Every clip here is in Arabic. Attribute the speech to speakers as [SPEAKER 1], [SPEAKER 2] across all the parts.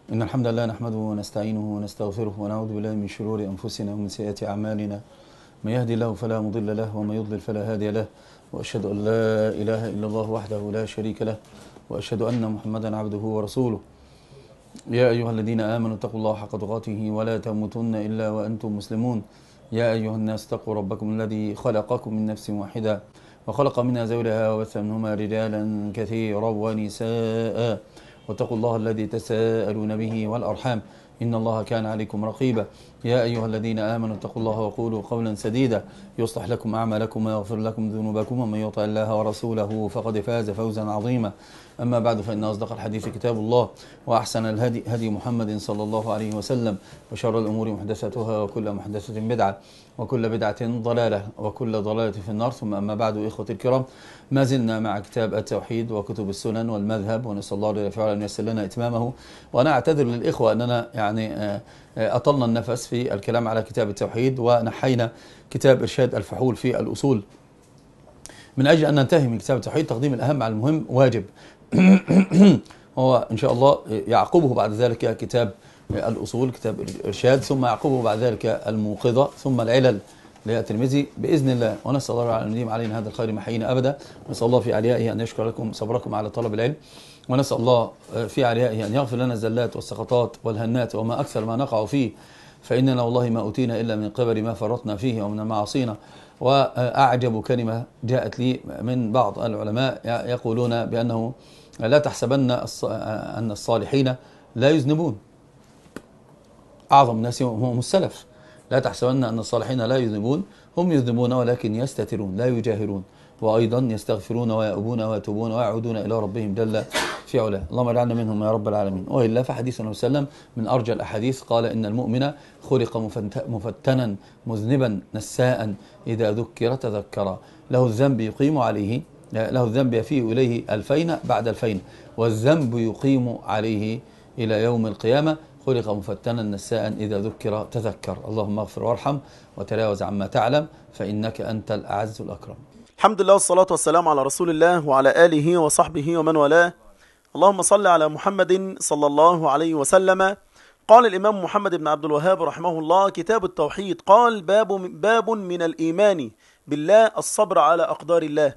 [SPEAKER 1] إن الحمد لله نحمده ونستعينه ونستغفره ونعوذ بالله من شرور أنفسنا ومن سيئات أعمالنا. من يهدي الله فلا مضل له ومن يضلل فلا هادي له، وأشهد أن لا إله إلا الله وحده لا شريك له، وأشهد أن محمدا عبده ورسوله. يا أيها الذين آمنوا اتقوا الله حق تقاته ولا تموتن إلا وأنتم مسلمون. يا أيها الناس اتقوا ربكم الذي خلقكم من نفس واحدة وخلق منها زوجها وبث منهما رجالا كثيرا ونساء، واتقوا الله الذي تساءلون به والأرحام إن الله كان عليكم رقيبا. يا أيها الذين آمنوا اتقوا الله وقولوا قولا سديدا يصلح لكم أعمالكم ويغفر لكم ذنوبكم، ومن يطع الله ورسوله فقد فاز فوزا عظيما. أما بعد، فإن أصدق الحديث كتاب الله، وأحسن الهدي هدي محمد صلى الله عليه وسلم، وشر الأمور محدثاتها، وكل محدثة بدعة، وكل بدعة ضلالة، وكل ضلالة في النار. ثم أما بعد، إخوتي الكرام، ما زلنا مع كتاب التوحيد وكتب السنن والمذهب، ونسأل الله جل وعلا أن ييسر لنا إتمامه. وأنا أعتذر للإخوة أننا أطلنا النفس في الكلام على كتاب التوحيد، ونحينا كتاب إرشاد الفحول في الأصول من أجل أن ننتهي من كتاب التوحيد. تقديم الأهم على المهم واجب. هو إن شاء الله يعقبه بعد ذلك كتاب الأصول، كتاب الإرشاد، ثم يعقبه بعد ذلك الموقظة، ثم العلل للترمذي بإذن الله. ونسأل الله أن يديم علينا هذا الخير محيينا أبدا. نسأل الله في عليائه أن يشكر لكم صبركم على طلب العلم، ونسأل الله في عليائه أن يغفر لنا الزلات والسقطات والهنات وما أكثر ما نقع فيه، فإننا والله ما أوتينا إلا من قبل ما فرطنا فيه ومن معاصينا. وأعجب كلمة جاءت لي من بعض العلماء يقولون بأنه لا تحسبن أن الصالحين لا يذنبون. أعظم الناس هم السلف. لا تحسبن أن الصالحين لا يذنبون، هم يذنبون ولكن يستترون لا يجاهرون، وأيضا يستغفرون ويأبون ويتوبون ويعودون إلى ربهم جل في علاه. اللهم اجعلنا منهم يا رب العالمين. وإلا فحديث النبي صلى الله عليه وسلم من أرجى الأحاديث، قال إن المؤمن خلق مفتنا مذنبا نساء إذا ذكر تذكر، له الذنب يقيم عليه، له الذنب يفيء إليه 2000 بعد 2000، والذنب يقيم عليه إلى يوم القيامة. خلق مفتنا نساء إذا ذكر تذكر. اللهم اغفر وارحم وتجاوز عما تعلم، فإنك أنت الأعز الأكرم.
[SPEAKER 2] الحمد لله والصلاة والسلام على رسول الله وعلى آله وصحبه ومن والاه. اللهم صل على محمد صلى الله عليه وسلم. قال الإمام محمد بن عبد الوهاب رحمه الله: كتاب التوحيد. قال: باب من الإيمان بالله الصبر على أقدار الله.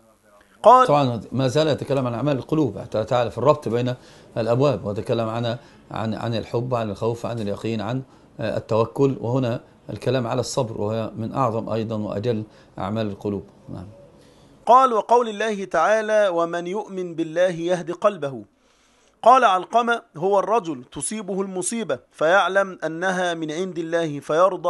[SPEAKER 2] قال
[SPEAKER 1] طبعا ما زال يتكلم عن أعمال القلوب، حتى تعرف الربط بين الأبواب، وتكلم عن الحب، عن الخوف، عن اليقين، عن التوكل، وهنا الكلام على الصبر، وهي من أعظم أيضا وأجل أعمال القلوب. نعم.
[SPEAKER 2] قال: وقول الله تعالى: ومن يؤمن بالله يهدي قلبه. قال علقمة: هو الرجل تصيبه المصيبة فيعلم أنها من عند الله فيرضى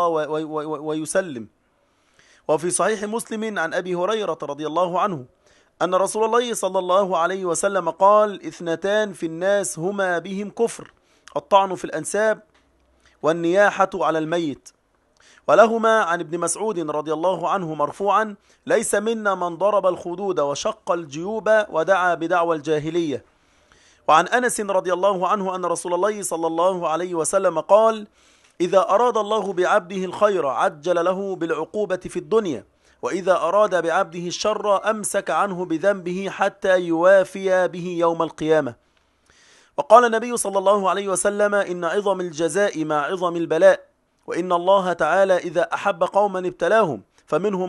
[SPEAKER 2] ويسلم. وفي صحيح مسلم عن أبي هريرة رضي الله عنه أن رسول الله صلى الله عليه وسلم قال: اثنتان في الناس هما بهم كفر، الطعن في الأنساب والنياحة على الميت. ولهما عن ابن مسعود رضي الله عنه مرفوعا: ليس منا من ضرب الخدود وشق الجيوب ودعا بدعوى الجاهلية. وعن أنس رضي الله عنه أن رسول الله صلى الله عليه وسلم قال: إذا أراد الله بعبده الخير عجل له بالعقوبة في الدنيا، وإذا أراد بعبده الشر أمسك عنه بذنبه حتى يوافي به يوم القيامة. وقال النبي صلى الله عليه وسلم: إن عظم الجزاء مع عظم البلاء، وإن الله تعالى إذا أحب قوما ابتلاهم، فمنهم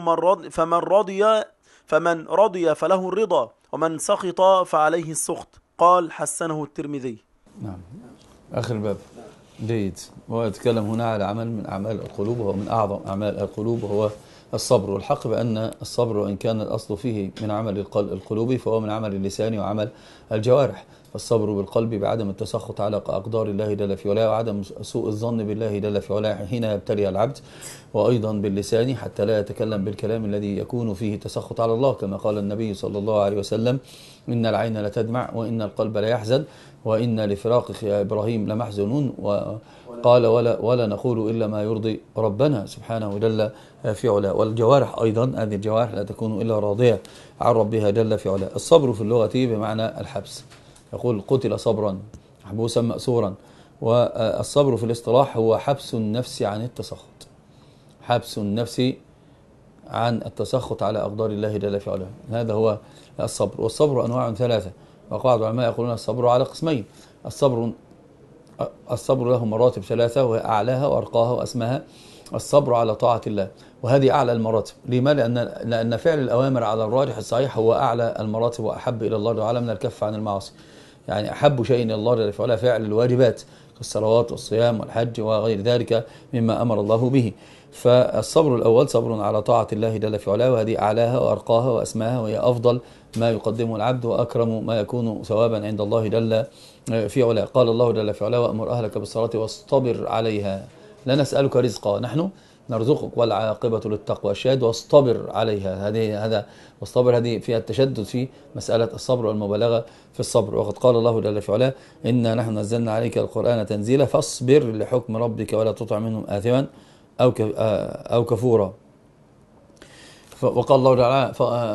[SPEAKER 2] فمن رضي فله الرضا، ومن سخط فعليه السخط. قال: حسنه الترمذي.
[SPEAKER 1] نعم. آخر الباب جيد. ويتكلم هنا على عمل من أعمال القلوب، وهو من أعظم أعمال القلوب، وهو الصبر. والحق بأن الصبر وإن كان الأصل فيه من عمل القلوب، فهو من عمل اللسان وعمل الجوارح. فالصبر بالقلب بعدم التسخط على أقدار الله جل في علاه، وعدم سوء الظن بالله جل في علاه حين يبتلي العبد، وأيضا باللسان حتى لا يتكلم بالكلام الذي يكون فيه تسخط على الله، كما قال النبي صلى الله عليه وسلم: إن العين لتدمع وإن القلب لا يحزن وإن لفراقك يا إبراهيم لمحزنون. وقال: ولا نقول إلا ما يرضي ربنا سبحانه جل في علاه. والجوارح أيضا، هذه الجوارح لا تكون إلا راضية عن ربها جل في علاه. الصبر في اللغة بمعنى الحبس، يقول: قتل صبرا محبوسا مأسورا. والصبر في الاصطلاح هو حبس النفس عن التسخط، حبس النفس عن التسخط على أقدار الله جل في علاه. هذا هو الصبر. والصبر أنواع ثلاثة، وقال العلماء يقولون الصبر على قسمين: الصبر الصبر له مراتب ثلاثة، وأعلاها وأرقاها وأسماها الصبر على طاعة الله، وهذه أعلى المراتب. لما؟ لأن فعل الأوامر على الراجح الصحيح هو أعلى المراتب وأحب إلى الله تعالى من الكف عن المعاصي. يعني أحب شيء إلى الله جل وعلا فعل الواجبات كالصلوات والصيام والحج وغير ذلك مما أمر الله به. فالصبر الأول صبر على طاعة الله جل في علاه، وهذه أعلاها وأرقاها وأسماها، وهي أفضل ما يقدمه العبد وأكرم ما يكون ثوابا عند الله جل في علاه. قال الله جل في علاه: وأمر أهلك بالصلاة واصطبر عليها. لا نسألك رزقا، نحن نرزقك، والعاقبة للتقوى. الشاهد واصطبر عليها، هذا واصطبر هذه فيها التشدد في مسألة الصبر والمبالغة في الصبر. وقد قال الله جل في علاه: إنا نحن نزلنا عليك القرآن تنزيلا فاصبر لحكم ربك ولا تطع منهم آثما أو كفورا. وقال الله تعالى: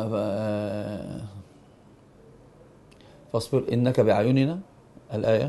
[SPEAKER 1] فاصبر إنك بأعيننا، الآية.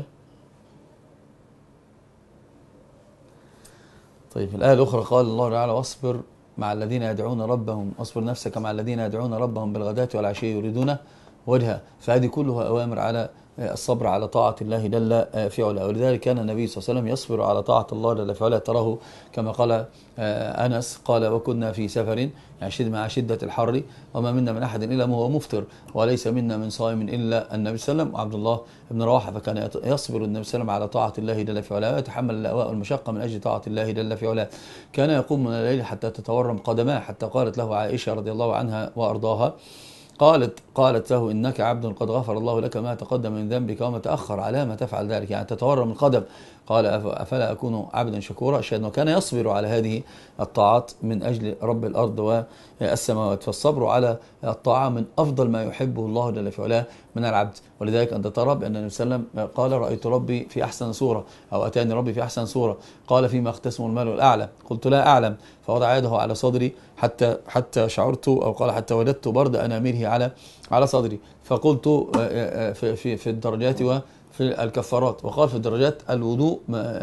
[SPEAKER 1] طيب الآية الأخرى قال الله تعالى: واصبر مع الذين يدعون ربهم، واصبر نفسك مع الذين يدعون ربهم بالغداة والعشي يريدون وجهه. فهذه كلها أوامر على الصبر على طاعة الله جل في علاه. ولذلك كان النبي صلى الله عليه وسلم يصبر على طاعة الله جل في علاه. تراه كما قال أنس قال: وكنا في سفر، يعني مع شدة الحر، وما منا من أحد إلا وهو مفطر، وليس منا من صائم إلا النبي صلى الله عليه وسلم وعبد الله بن رواحة. فكان يصبر النبي صلى الله عليه وسلم على طاعة الله جل في علاه، ويتحمل الأواء والمشقة من أجل طاعة الله جل في علاه. كان يقوم من الليل حتى تتورم قدماه، حتى قالت له عائشة رضي الله عنها وأرضاها، قالت له: إنك عبد قد غفر الله لك ما تقدم من ذنبك وما تأخر، على ما تفعل ذلك؟ يعني تتورم القدم. قال: أفلا أكون عبدا شكورا؟ شاهد كان يصبر على هذه الطاعات من أجل رب الأرض والسماوات. فالصبر على الطاعة من أفضل ما يحبه الله جل في علاه من العبد. ولذلك أنت ترى بأن النبي صلى الله عليه وسلم قال: رأيت ربي في أحسن صورة، أو أتاني ربي في أحسن صورة. قال: فيما اختصم المال الأعلى؟ قلت: لا أعلم. فوضع يده على صدري حتى شعرت، أو قال: حتى وجدت برد أنامله على صدري. فقلت: في الدرجات وفي الكفارات. وقال: في الدرجات الوضوء،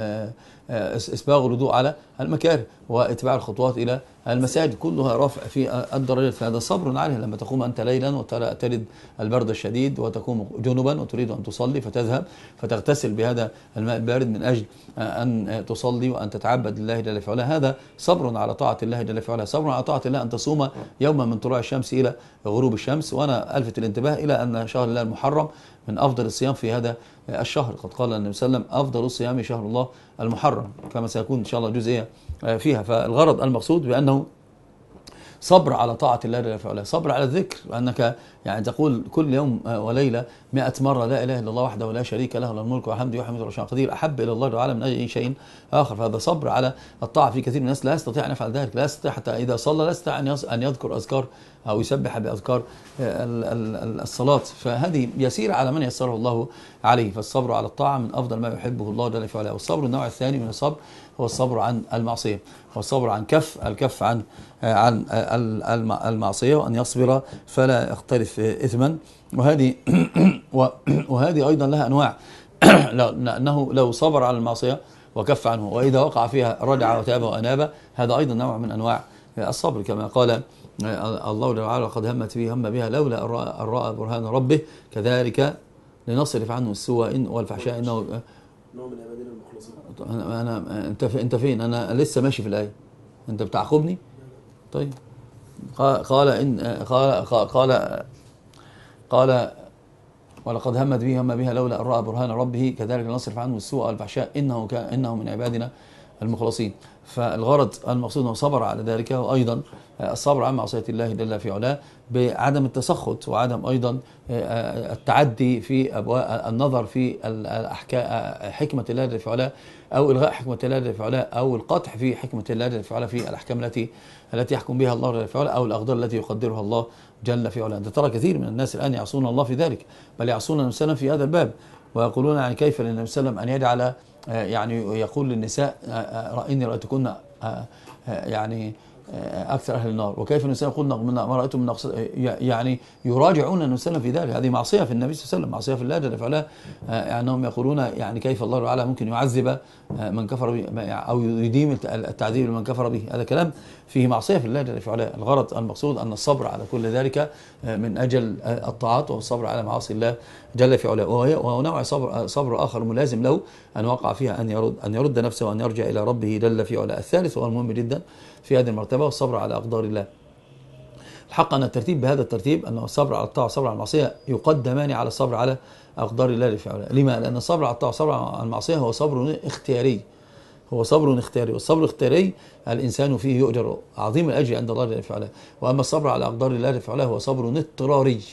[SPEAKER 1] اسباغ الوضوء على المكاره، واتباع الخطوات الى المساجد، كلها رفع في الدرجات. فهذا صبر عليه. لما تقوم انت ليلا وتجد البرد الشديد وتقوم جنبا وتريد ان تصلي، فتذهب فتغتسل بهذا الماء البارد من اجل ان تصلي وان تتعبد لله جل في علاه، هذا صبر على طاعه الله جل في علاه. صبر على طاعه الله ان تصوم يوما من طلوع الشمس الى غروب الشمس. وانا الفت الانتباه الى ان شهر الله المحرم من افضل الصيام في هذا الشهر. قد قال النبي صلى الله عليه وسلم: افضل الصيام شهر الله المحرم، كما سيكون ان شاء الله جزئيه فيها. فالغرض المقصود بانه صبر على طاعة الله جل وعلا، صبر على الذكر، وأنك يعني تقول كل يوم وليلة 100 مرة: لا إله إلا الله وحده لا شريك له، له الملك والحمد يحمد ويشكر قدير، أحب إلى الله تعالى من أي شيء آخر. فهذا صبر على الطاعة. في كثير من الناس لا يستطيع أن يفعل ذلك، لا يستطيع حتى إذا صلى لا يستطيع أن يذكر أذكار أو يسبح بأذكار الصلاة. فهذه يسير على من يسره الله عليه. فالصبر على الطاعة من أفضل ما يحبه الله جل وعلا. والصبر النوع الثاني من الصبر هو الصبر عن المعصية، والصبر عن الكف عن المعصية، وأن يصبر فلا يقترف إثما. وهذه أيضا لها أنواع. لأنه لو صبر على المعصية وكف عنه، وإذا وقع فيها رجع وتاب وأناب، هذا أيضا نوع من أنواع الصبر. كما قال الله تعالى: قد همت به هم بها لولا أن رأى برهان ربه كذلك لنصرف عنه السوء والفحشاء إنه
[SPEAKER 2] نوع من عبادنا المخلصين.
[SPEAKER 1] انت فين؟ انا لسه ماشي في الايه، انت بتعقبني. طيب قال ولقد همت به هم بها لولا ان راى برهان ربه كذلك نصرف عنه السوء والفحشاء انه من عبادنا المخلصين. فالغرض المقصود انه صبر على ذلك، وايضا الصبر عن معصيه الله جل في علاه بعدم التسخط، وعدم ايضا التعدي في النظر في حكمه الله جل في علاه، او الغاء حكمه الله جل في علاه، او القطع في حكمه الله جل في علاه في الاحكام التي يحكم بها الله جل في علاه، او الاقدار التي يقدرها الله جل في علاه. انت ترى كثير من الناس الان يعصون الله في ذلك، بل يعصون النبي صلى الله عليه وسلم في هذا الباب، ويقولون يعني كيف للنبي صلى الله عليه وسلم ان يجعل يعني يقول للنساء: إني رأيتكن يعني أكثر أهل النار، وكيف النساء يقولن ما رأيتم من يعني يراجعون النبي صلى الله عليه وسلم في ذلك. هذه معصية في النبي صلى الله عليه وسلم، معصية في الله جل وعلا. أنهم يقولون يعني كيف الله تعالى ممكن يعذب من كفر به أو يديم التعذيب لمن كفر به. هذا كلام فيه معصية في الله جل وعلا. الغرض المقصود أن الصبر على كل ذلك من أجل الطاعات، والصبر على معاصي الله جل في علاه. وهو نوع صبر آخر ملازم له أن وقع فيها أن يرد نفسه وأن يرجع إلى ربه جل في علاه. الثالث وهو المهم جدا في هذه المرتبة والصبر على أقدار الله. الحق أن الترتيب بهذا الترتيب أن الصبر على الطاعة والصبر على المعصية يقدمان على الصبر على أقدار الله في علاه. لما؟ لأن الصبر على الطاعة والصبر على المعصية هو صبر اختياري. والصبر الاختياري الإنسان فيه يؤجر عظيم الأجر عند الله جل في علاه. وأما الصبر على أقدار الله جل في علاه هو صبر اضطراري،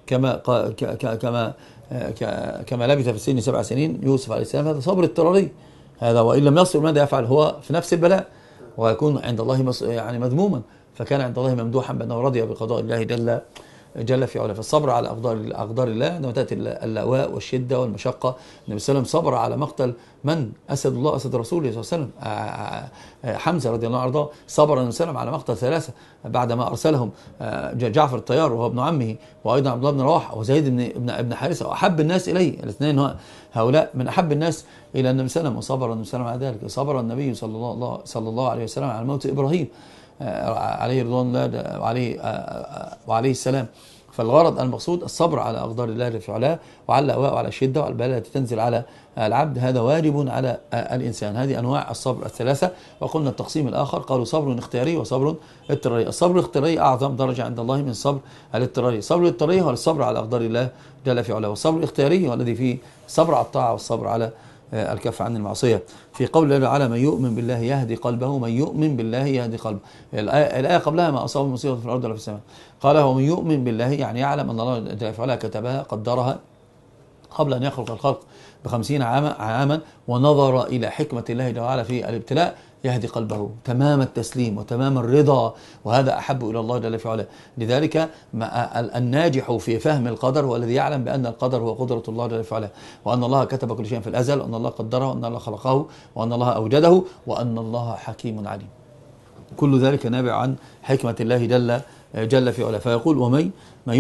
[SPEAKER 1] كما لبث في السن 7 سنين يوسف عليه السلام. هذا صبر اضطراري، هذا وإن لم يصبر ماذا يفعل؟ هو في نفس البلاء ويكون عند الله يعني مذموما، فكان عند الله ممدوحا بأنه رضي بقضاء الله جل في علاه. فالصبر على أقدار الله عندما تأتي اللأواء والشدة والمشقة. النبي صلى الله عليه وسلم صبر على مقتل من؟ أسد الله، أسد رسوله صلى الله عليه وسلم، حمزة رضي الله عنه وارضاه. صبر النبي صلى الله عليه وسلم على مقتل 3 بعدما أرسلهم جعفر الطيار وهو ابن عمه، وأيضا عبد الله بن رواحة وزيد بن حارثة، وأحب الناس إليه الاثنين هؤلاء من أحب الناس إلى النبي صلى الله عليه وسلم. وصبر النبي صلى الله عليه وسلم على ذلك. صبر النبي صلى الله عليه وسلم على موت إبراهيم عليه رضوان الله وعليه السلام. فالغرض المقصود الصبر على أقدار الله جل في علاه وعلى الأواء وعلى الشدة وعلى البلاء التي تنزل على العبد، هذا واجب على الإنسان. هذه أنواع الصبر الثلاثة. وقلنا التقسيم الآخر قالوا صبر اختياري وصبر اضطراري. الصبر الاختياري أعظم درجة عند الله من الصبر الاضطراري. الصبر الاضطراري هو الصبر على أقدار الله جل في علاه، والصبر الاختياري هو الذي فيه الصبر على الطاعة والصبر على الكف عن المعصية. في قول الله تعالى: من يؤمن بالله يهدي قلبه، من يؤمن بالله يهدي قلبه. الآية قبلها: ما أصاب مصيبة في الأرض ولا في السماء. قال هو من يؤمن بالله، يعني يعلم أن الله جل في علاه كتبها قدرها قبل أن يخلق الخلق ب50 عاما، ونظر إلى حكمة الله جل وعلا في الابتلاء، يهدي قلبه تمام التسليم وتمام الرضا، وهذا أحب إلى الله جل في علاه. لذلك الناجح في فهم القدر هو الذي يعلم بأن القدر هو قدرة الله جل في علاه، وأن الله كتب كل شيء في الأزل، وأن الله قدره، وأن الله خلقه، وأن الله أوجده، وأن الله حكيم عليم. كل ذلك نابع عن حكمة الله جل في علاه. فيقول: ومن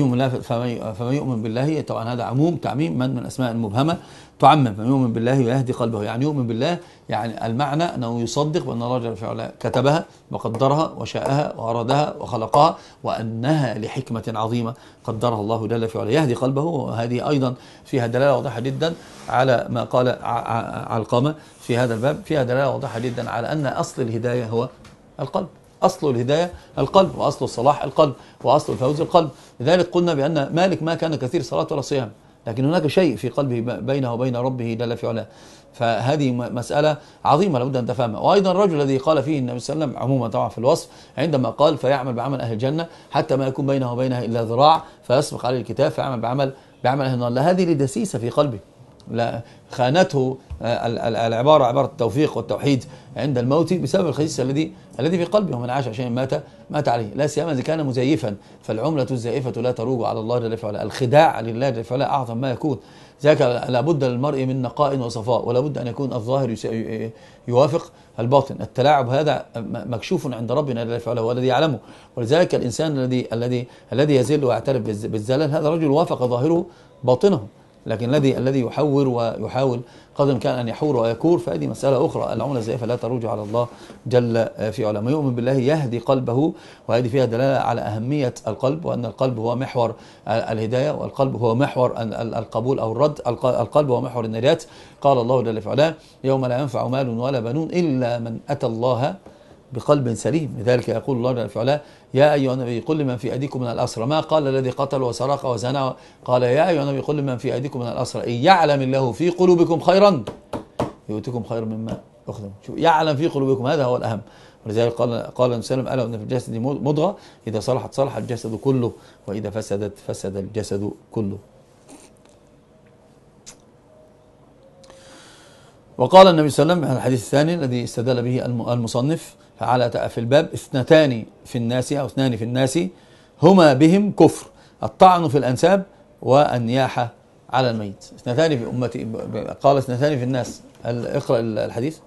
[SPEAKER 1] فمن يؤمن بالله، طبعا هذا عموم تعميم من أسماء المبهمة تعمم. فمن يؤمن بالله ويهدي قلبه، يعني يؤمن بالله، يعني المعنى أنه يصدق بأن الله جل في علاه كتبها وقدرها وشاءها وأرادها وخلقها، وأنها لحكمة عظيمة قدرها الله جل في علاه. يهدي قلبه، وهذه أيضا فيها دلالة واضحة جدا على ما قال علقمة في هذا الباب، فيها دلالة واضحة جدا على أن أصل الهداية هو القلب. أصل الهداية القلب، وأصل الصلاح القلب، وأصل الفوز القلب. لذلك قلنا بأن مالك ما كان كثير صلاة ولا صيام، لكن هناك شيء في قلبه بينه وبين ربه جل في علاه. فهذه مسألة عظيمة لابد أن تفهمها. وأيضا الرجل الذي قال فيه النبي صلى الله عليه وسلم عموما طبعا في الوصف، عندما قال: فيعمل بعمل أهل الجنة حتى ما يكون بينه وبينها إلا ذراع فيسبق عليه الكتاب فيعمل بعمل أهل النار. لا، هذه لدسيسة في قلبه، لا خانته العبارة عبارة التوفيق والتوحيد عند الموت بسبب الخسيس الذي في قلبه. ومن عاش عشان مات عليه، لا سيما إذا كان مزيفا، فالعملة الزائفة لا تروج على الله جل وعلا. الخداع لله جل وعلا أعظم ما يكون. ذاك لابد للمرء من نقاء وصفاء، ولا بد أن يكون الظاهر يوافق الباطن. التلاعب هذا مكشوف عند ربنا جل وعلا، هو الذي يعلمه. ولذلك الإنسان الذي يزل ويعترف بالزلل، هذا رجل وافق ظاهره باطنه، لكن الذي يحور ويحاول قدر كان أن يحور ويكور، فهذه مسألة أخرى. العملة الزائفة لا تروج على الله جل في علاه. من يؤمن بالله يهدي قلبه، وهذه فيها دلالة على أهمية القلب، وأن القلب هو محور الهداية، والقلب هو محور القبول أو الرد. القلب هو محور النجاة. قال الله جل في علاه: يوم لا ينفع مال ولا بنون إلا من أتى الله بقلب سليم. لذلك يقول الله جل في علاه: يا أيها النبي قل لمن في أيديكم من الأسرى. ما قال الذي قتل وسرق وزنى، قال: يا أيها النبي قل لمن في أيديكم من الأسرى إن يعلم الله في قلوبكم خيرا يؤتكم خيرا مما أخذوا. يعلم في قلوبكم، هذا هو الأهم. ولذلك قال النبي صلى الله عليه وسلم: ألا وإن في الجسد مضغة إذا صلحت صلح الجسد كله، وإذا فسدت فسد الجسد كله. وقال النبي صلى الله عليه وسلم في الحديث الثاني الذي استدل به المصنف في الباب: اثنتان في الناس أو اثنان في الناس هما بهم كفر، الطعن في الأنساب والنياحة على الميت. اثنتان في أمتي، قال اثنتان في الناس. اقرأ الحديث.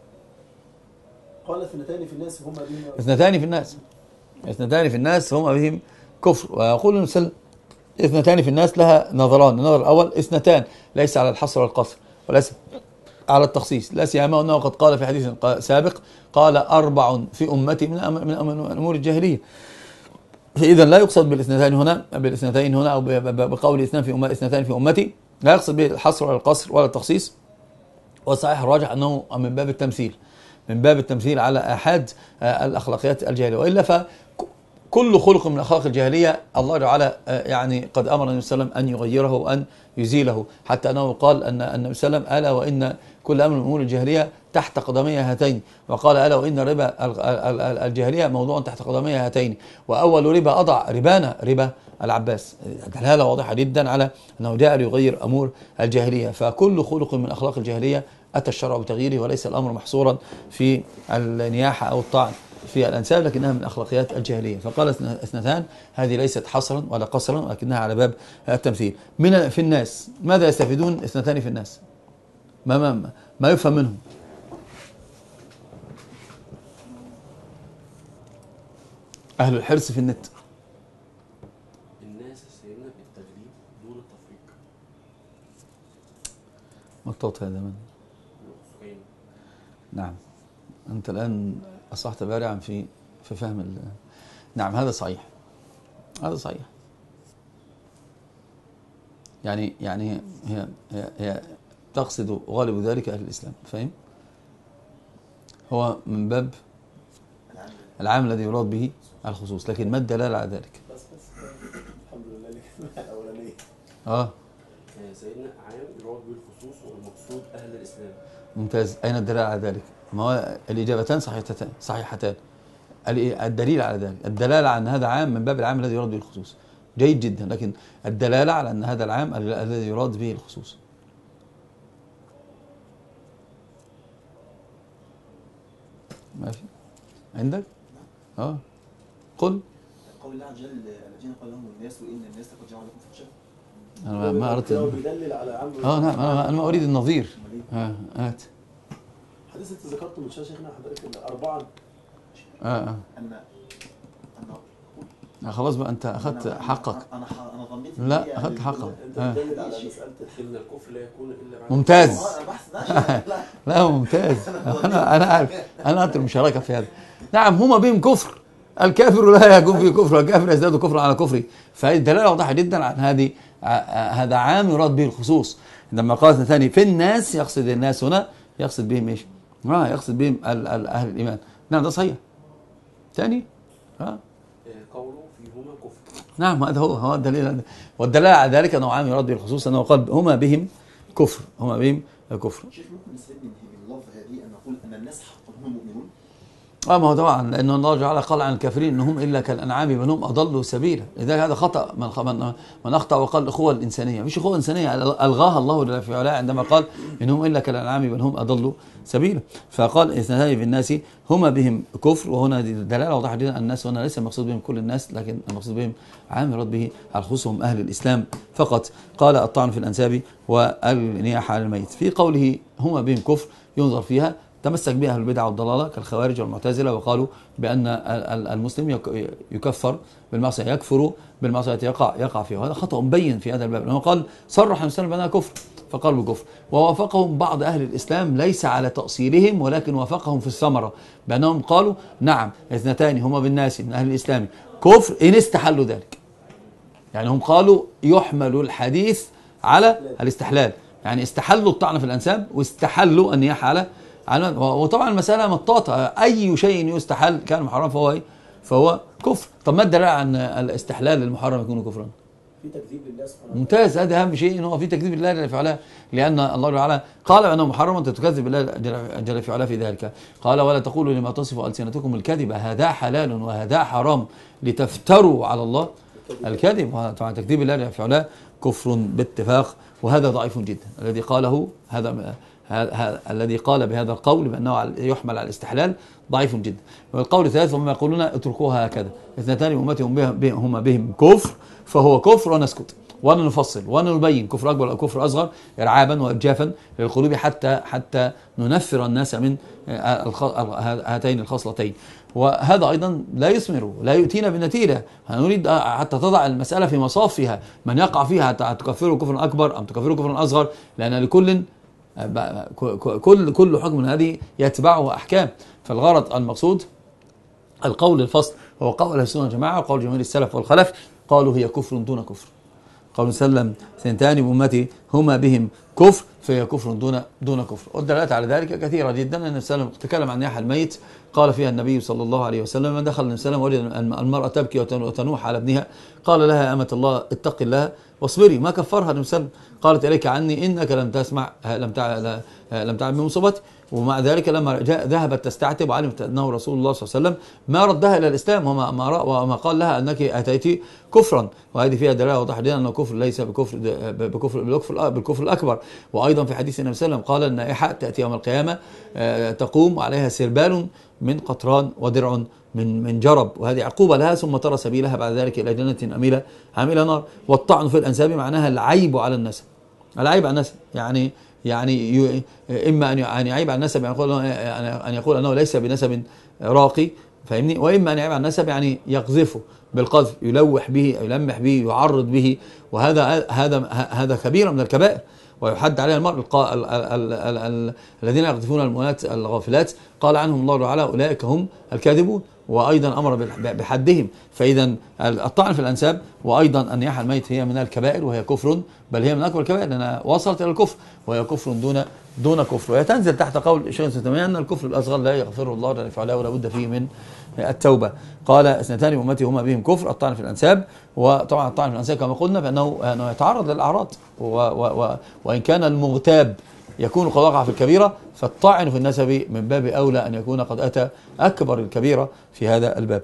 [SPEAKER 2] قال اثنتان في الناس هما بهم
[SPEAKER 1] اثنتان في الناس هما بهم كفر. ويقول النبي صلى الله عليه وسلم: اثنتان في الناس لها نظران. النظر الأول اثنتان، ليس على الحصر والقصر، وليس على التخصيص، لا سيما أنه قد قال في حديث سابق: قال 4 في أمتي من أمور الجاهلية. فإذا لا يقصد بالاثنتين هنا أو بقول اثنتان في أمتي، لا يقصد به الحصر ولا القصر ولا التخصيص. والصحيح الراجح أنه من باب التمثيل، من باب التمثيل على آحاد الأخلاقيات الجاهلية. وإلا فكل خلق من أخلاق الجاهلية الله تعالى يعني قد أمر النبي صلى الله عليه وسلم أن يغيره وأن يزيله، حتى أنه قال أن النبي صلى الله عليه وسلم: ألا وإن كل أمر من أمور الجاهلية تحت قدمي هاتين. وقال: ألا وإن ربا الجاهلية موضوع تحت قدمي هاتين. وأول ربا أضع ربانا ربا العباس. دلالة واضحة جدا على أنه جاء ليغير أمور الجاهلية. فكل خلق من أخلاق الجاهلية أتى الشرع بتغييره، وليس الأمر محصورا في النياحة أو الطعن في الأنساب، لكنها من أخلاقيات الجاهلية. فقال اثنتان، هذه ليست حصرا ولا قصرا، ولكنها على باب التمثيل. في الناس ماذا يستفيدون اثنتان في الناس؟ ما يفهم منهم؟ أهل الحرص في النت.
[SPEAKER 3] الناس سيدنا بالتغليب دون التفريق.
[SPEAKER 1] مطلوط هذا من؟ نعم، أنت الآن أصبحت بارعا في فهم نعم، هذا صحيح، هذا صحيح. يعني هي تقصد غالب ذلك أهل الإسلام، فاهم؟ هو من باب العام الذي يراد به الخصوص، لكن ما الدلالة على ذلك؟
[SPEAKER 3] بس الحمد لله لك الأولانية. سيدنا عام يراد به الخصوص والمقصود أهل الإسلام.
[SPEAKER 1] ممتاز. أين الدلالة على ذلك؟ ما هو الإجابتان صحيحتان. الدليل على ذلك، الدلالة على أن هذا عام من باب العام الذي يراد به الخصوص جيد جدا، لكن الدلالة على أن هذا العام الذي يراد به الخصوص. ماشي عندك؟ قل.
[SPEAKER 4] قول الله عز وجل: الذين قال لهم الناس وإن الناس قد جعلوا لكم فتشا.
[SPEAKER 1] أنا ما أردت.
[SPEAKER 3] بيدلل على عام.
[SPEAKER 1] نعم، أنا ما أريد النظير. هات.
[SPEAKER 3] حديث أنت ذكرته من شيخنا حضرتك الأربعة.
[SPEAKER 1] خلاص بقى، أنت أخذت حقك.
[SPEAKER 4] أنا ظنيت
[SPEAKER 1] لا، أخذت حقك.
[SPEAKER 3] بتدلل على مسألة إن الكفر لا يكون إلا بعد.
[SPEAKER 1] ممتاز. لا ممتاز. أنا عارف، أنا أنت المشاركة في هذا. نعم، هما بهم كفر. الكافر لا يكون فيه كفر، الكافر يزداد كفرا على كفره. فالدلالة واضحة جدا عن هذا عام يراد به الخصوص. عندما قال ثاني في الناس، يقصد الناس هنا يقصد بهم ايش؟ يقصد بهم أهل الإيمان. نعم، ده صحيح. ثاني
[SPEAKER 3] قوله فيهما كفر.
[SPEAKER 1] نعم، هذا هو الدليل. والدلالة على ذلك أنه عام يراد به الخصوص، أنه قال هما بهم كفر، هما بهم كفر.
[SPEAKER 4] شيخ، ممكن نستفيد من اللفظ هذه أن نقول أن الناس حقا هم مؤمنون؟
[SPEAKER 1] ما هو طبعا، لأن الله تعالى قال عن الكافرين إنهم إلا كالأنعام بل هم أضلوا سبيلا. لذلك هذا خطأ من أخطأ وقال الأخوة الإنسانية. مش أخوة إنسانية، ألغاها الله جل في علاه عندما قال إنهم إلا كالأنعام بل هم أضلوا سبيلا. فقال اثنتان في الناس هما بهم كفر. وهنا دلالة واضحة جدا أن الناس هنا ليس المقصود بهم كل الناس، لكن المقصود بهم عام يراد به خصوصهم أهل الإسلام فقط. قال الطعن في الأنساب والنياحة على الميت. في قوله هما بهم كفر ينظر فيها. تمسك بها أهل البدع والضلالة كالخوارج والمعتزلة، وقالوا بأن المسلم يكفر بالمعصية، يكفر بالمعصية، يقع فيها. وهذا خطأ مبين في هذا الباب، لأنه قال صرح المسلم بأنها كفر فقالوا بكفر. ووافقهم بعض أهل الإسلام ليس على تأصيلهم، ولكن وافقهم في الثمرة، بأنهم قالوا نعم اثنتان هما بالناس من أهل الإسلام كفر إن استحلوا ذلك. يعني هم قالوا يحمل الحديث على الاستحلال، يعني استحلوا الطعن في الأنساب واستحلوا النياحة على. وطبعا المسألة مطاطة، أي شيء يستحل كان محرم فهو كفر. طب ما الدلالة عن الاستحلال للمحرم يكون كفرا؟
[SPEAKER 3] في تكذيب لله سبحانه.
[SPEAKER 1] ممتاز، هذا أهم شيء، إنه في تكذيب لله جل في علاه، لأن الله تعالى قال أنه محرم، أنت تكذب بالله جل في علاه في ذلك. قال ولا تقولوا لما تصف ألسنتكم الكذب هذا حلال وهذا حرام لتفتروا على الله الكذب. طبعا تكذيب الله جل في علاه كفر باتفاق، وهذا ضعيف جدا. الذي قاله الذي قال بهذا القول بأنه يحمل على الاستحلال ضعيف جدا. والقول الثالث هم يقولون اتركوها هكذا، اثنتان أمتهم هما بهم كفر فهو كفر، ونسكت وأن نفصل وأن نبين كفر أكبر أو كفر أصغر إرعابا وإرجافا للقلوب حتى ننفر الناس من هاتين الخصلتين. وهذا أيضا لا يثمر، لا يؤتينا بالنتيجة. نريد حتى تضع المسألة في مصافها، من يقع فيها تكفره كفرا أكبر أم تكفره كفرا أصغر، لأن لكل كل حكم من هذه يتبعه أحكام. فالغرض المقصود القول الفصل هو قول أهل السنة والجماعة وقول جماهير السلف والخلف، قالوا هي كفر دون كفر. قول سلم سنتان بأمتي هما بهم كفر فهي كفر دون كفر. والدلالات على ذلك كثيرة جدا. النبي صلى الله عليه وسلم تكلم عن نياحة الميت، قال فيها النبي صلى الله عليه وسلم: من دخل النبي صلى الله عليه وسلم وجد المرأة تبكي وتنوح على ابنها قال لها: أمة الله اتقي الله واصبري. ما كفرها النبي صلى الله عليه وسلم، قالت: إليك عني إنك لم تسمع لم تعلم بمصيبتي. ومع ذلك لما ذهبت تستعتب وعلمت أنه رسول الله صلى الله عليه وسلم ما ردها إلى الإسلام وما قال لها أنك أتيت كفرا. وهذه فيها دلالة واضحة جدا أنه كفر ليس بالكفر الأكبر. وأيضا في حديث النبي صلى الله عليه وسلم قال: النائحة تأتي يوم القيامة تقوم عليها سربال من قطران ودرع من جرب، وهذه عقوبة لها، ثم ترى سبيلها بعد ذلك إلى جنة أميلة عاملة نار. والطعن في الأنساب معناها العيب على النسب. العيب على النسب يعني إما أن يعيب على النسب أن يقول أنه ليس بنسب راقي، فاهمني؟ وإما أن يعيب على النسب يعني يقذفه بالقذف، يلوح به أو يلمح به، يعرض به، وهذا كبير من الكبائر ويحد عليها المرء. الذين يقذفون المؤمنات الغافلات قال عنهم الله تعالى: أولئك هم الكاذبون. وأيضا أمر بحدهم. فإذا الطعن في الأنساب وأيضا النياحة الميت هي من الكبائر، وهي كفر، بل هي من أكبر الكبائر لأنها وصلت إلى الكفر، وهي كفر دون كفر. وهي تنزل تحت قول الشيخ ابن تيمية أن الكفر الأصغر لا يغفره الله جل وعلا ولا بد فيه من التوبة. قال: اثنتان من أمتي هما بهم كفر: الطعن في الأنساب. وطبعا الطعن في الأنساب كما قلنا فإنه يتعرض للأعراض، وإن كان المغتاب يكون قد وقع في الكبيرة، فالطاعن في النسب من باب أولى أن يكون قد أتى أكبر الكبيرة في هذا الباب.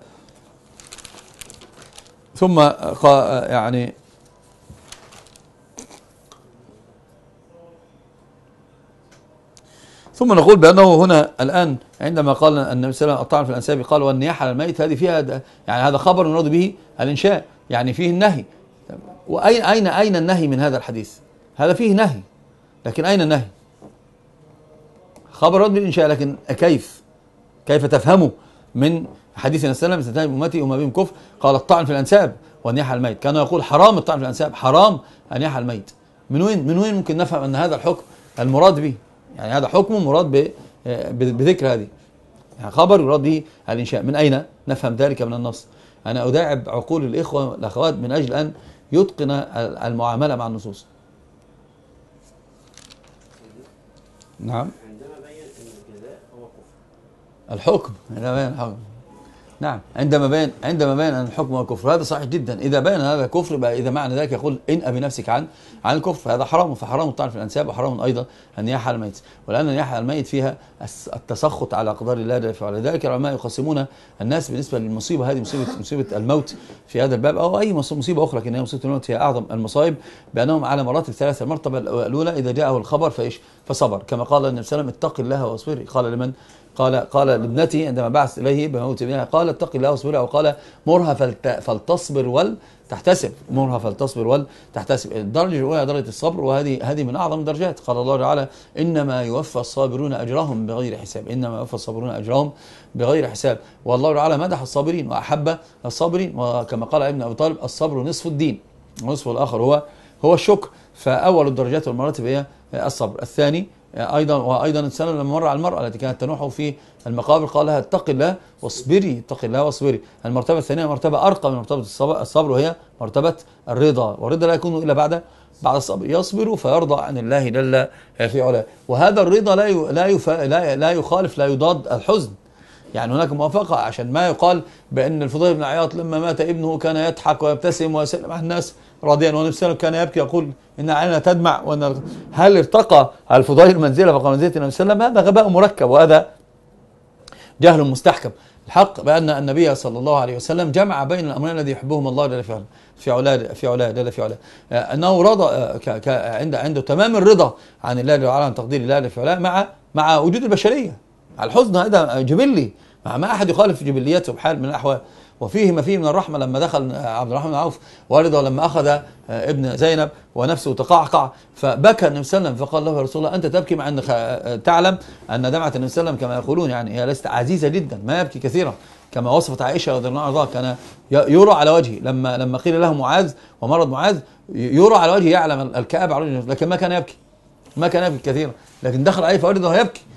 [SPEAKER 1] ثم يعني ثم نقول بأنه هنا الآن عندما قال النبي صلى الله عليه وسلم الطعن في الأنساب قال: والنياحة على الميت، هذه فيها يعني هذا خبر يراد به الإنشاء، يعني فيه النهي. أين النهي من هذا الحديث؟ هذا فيه نهي، لكن أين النهي؟ خبر رد بالإنشاء، لكن كيف تفهمه من حديث النبي صلى الله عليه وسلم: أمتي وما بهم كفر؟ قال: الطعن في الأنساب والنياحة على الميت. كان يقول حرام الطعن في الأنساب، حرام النياحة على الميت. من وين ممكن نفهم أن هذا الحكم المراد به؟ يعني هذا حكم مراد بذكر هذه، يعني خبر يراد به الإنشاء. من أين نفهم ذلك من النص؟ أنا أداعب عقول الإخوة والأخوات من أجل أن يتقن المعاملة مع النصوص. نعم.
[SPEAKER 3] عندما بين ان الجزاء هو كفر.
[SPEAKER 1] الحكم عندما بين الحكم. نعم، عندما بين ان الحكم هو كفر، هذا صحيح جدا. اذا بين هذا كفر بقى، اذا معنى ذلك يقول: انأ بنفسك عن الكفر، هذا حرام. فحرام الطعن في الانساب، وحرام ايضا النياحة على الميت. ولان النياحة على الميت فيها التسخط على اقدار الله، فلذلك العلماء يقسمون الناس بالنسبه للمصيبه هذه، مصيبه الموت في هذا الباب او اي مصيبه اخرى، لكن هي مصيبه الموت هي اعظم المصائب، بانهم على مراتب ثلاثه. المرتبه الاولى اذا جاءه الخبر فصبر، كما قال النبي صلى الله عليه وسلم: اتق الله واصبري. قال لمن؟ قال لابنته عندما بعث اليه بموت ابنها، قال: اتق الله واصبري، او قال: مرها فلتصبر ولتحتسب. مرها فلتصبر ولتحتسب. الدرجه الاولى درجه الصبر، وهذه من اعظم الدرجات. قال الله تعالى: انما يوفى الصابرون اجرهم بغير حساب. انما يوفى الصابرون اجرهم بغير حساب. والله تعالى مدح الصابرين واحب الصابرين، وكما قال ابن ابي طالب: الصبر نصف الدين ونصف الاخر هو الشكر. فاول الدرجات والمراتب هي الصبر. الثاني وايضا الانسان لما مر على المراه التي كانت تنوح في المقابر قال لها: اتق الله واصبري، اتق الله واصبري. المرتبه الثانيه مرتبه ارقى من مرتبه الصبر، وهي مرتبه الرضا، والرضا لا يكون الا بعد الصبر. يصبر فيرضى عن الله جل في علاه. وهذا الرضا لا يخالف، لا يضاد الحزن. يعني هناك موافقه، عشان ما يقال بان الفضيل بن عياض لما مات ابنه كان يضحك ويبتسم ويسلم على الناس راضيا، والنبي صلى الله عليه وسلم كان يبكي يقول: ان عيننا تدمع. هل ارتقى الفضيل منزله فقال منزله النبي صلى الله عليه وسلم؟ هذا غباء مركب، وهذا جهل مستحكم. الحق بان النبي صلى الله عليه وسلم جمع بين الامرين الذي يحبهم الله جل في علاه جل في علاه، انه رضى عنده تمام الرضا عن الله جل وعلا، عن تقدير الله جل في علاه، مع وجود البشريه. الحزن هذا جبلي، ما احد يخالف جبليته بحال من الاحوال. وفيه ما فيه من الرحمة لما دخل عبد الرحمن بن عوف والده لما أخذ ابن زينب ونفسه تقعقع، فبكى النبي صلى الله عليه وسلم فقال له: يا رسول الله أنت تبكي مع أنك تعلم أن دمعة النبي صلى الله عليه وسلم كما يقولون يعني هي ليست عزيزة جدا، ما يبكي كثيرا، كما وصفت عائشة رضي الله عنها كان يرى على وجهه لما قيل له معاذ ومرض معاذ يرى على وجهه يعلم الكآبة على وجهه، لكن ما كان يبكي كثيرا، لكن دخل عليه فوجده يبكي.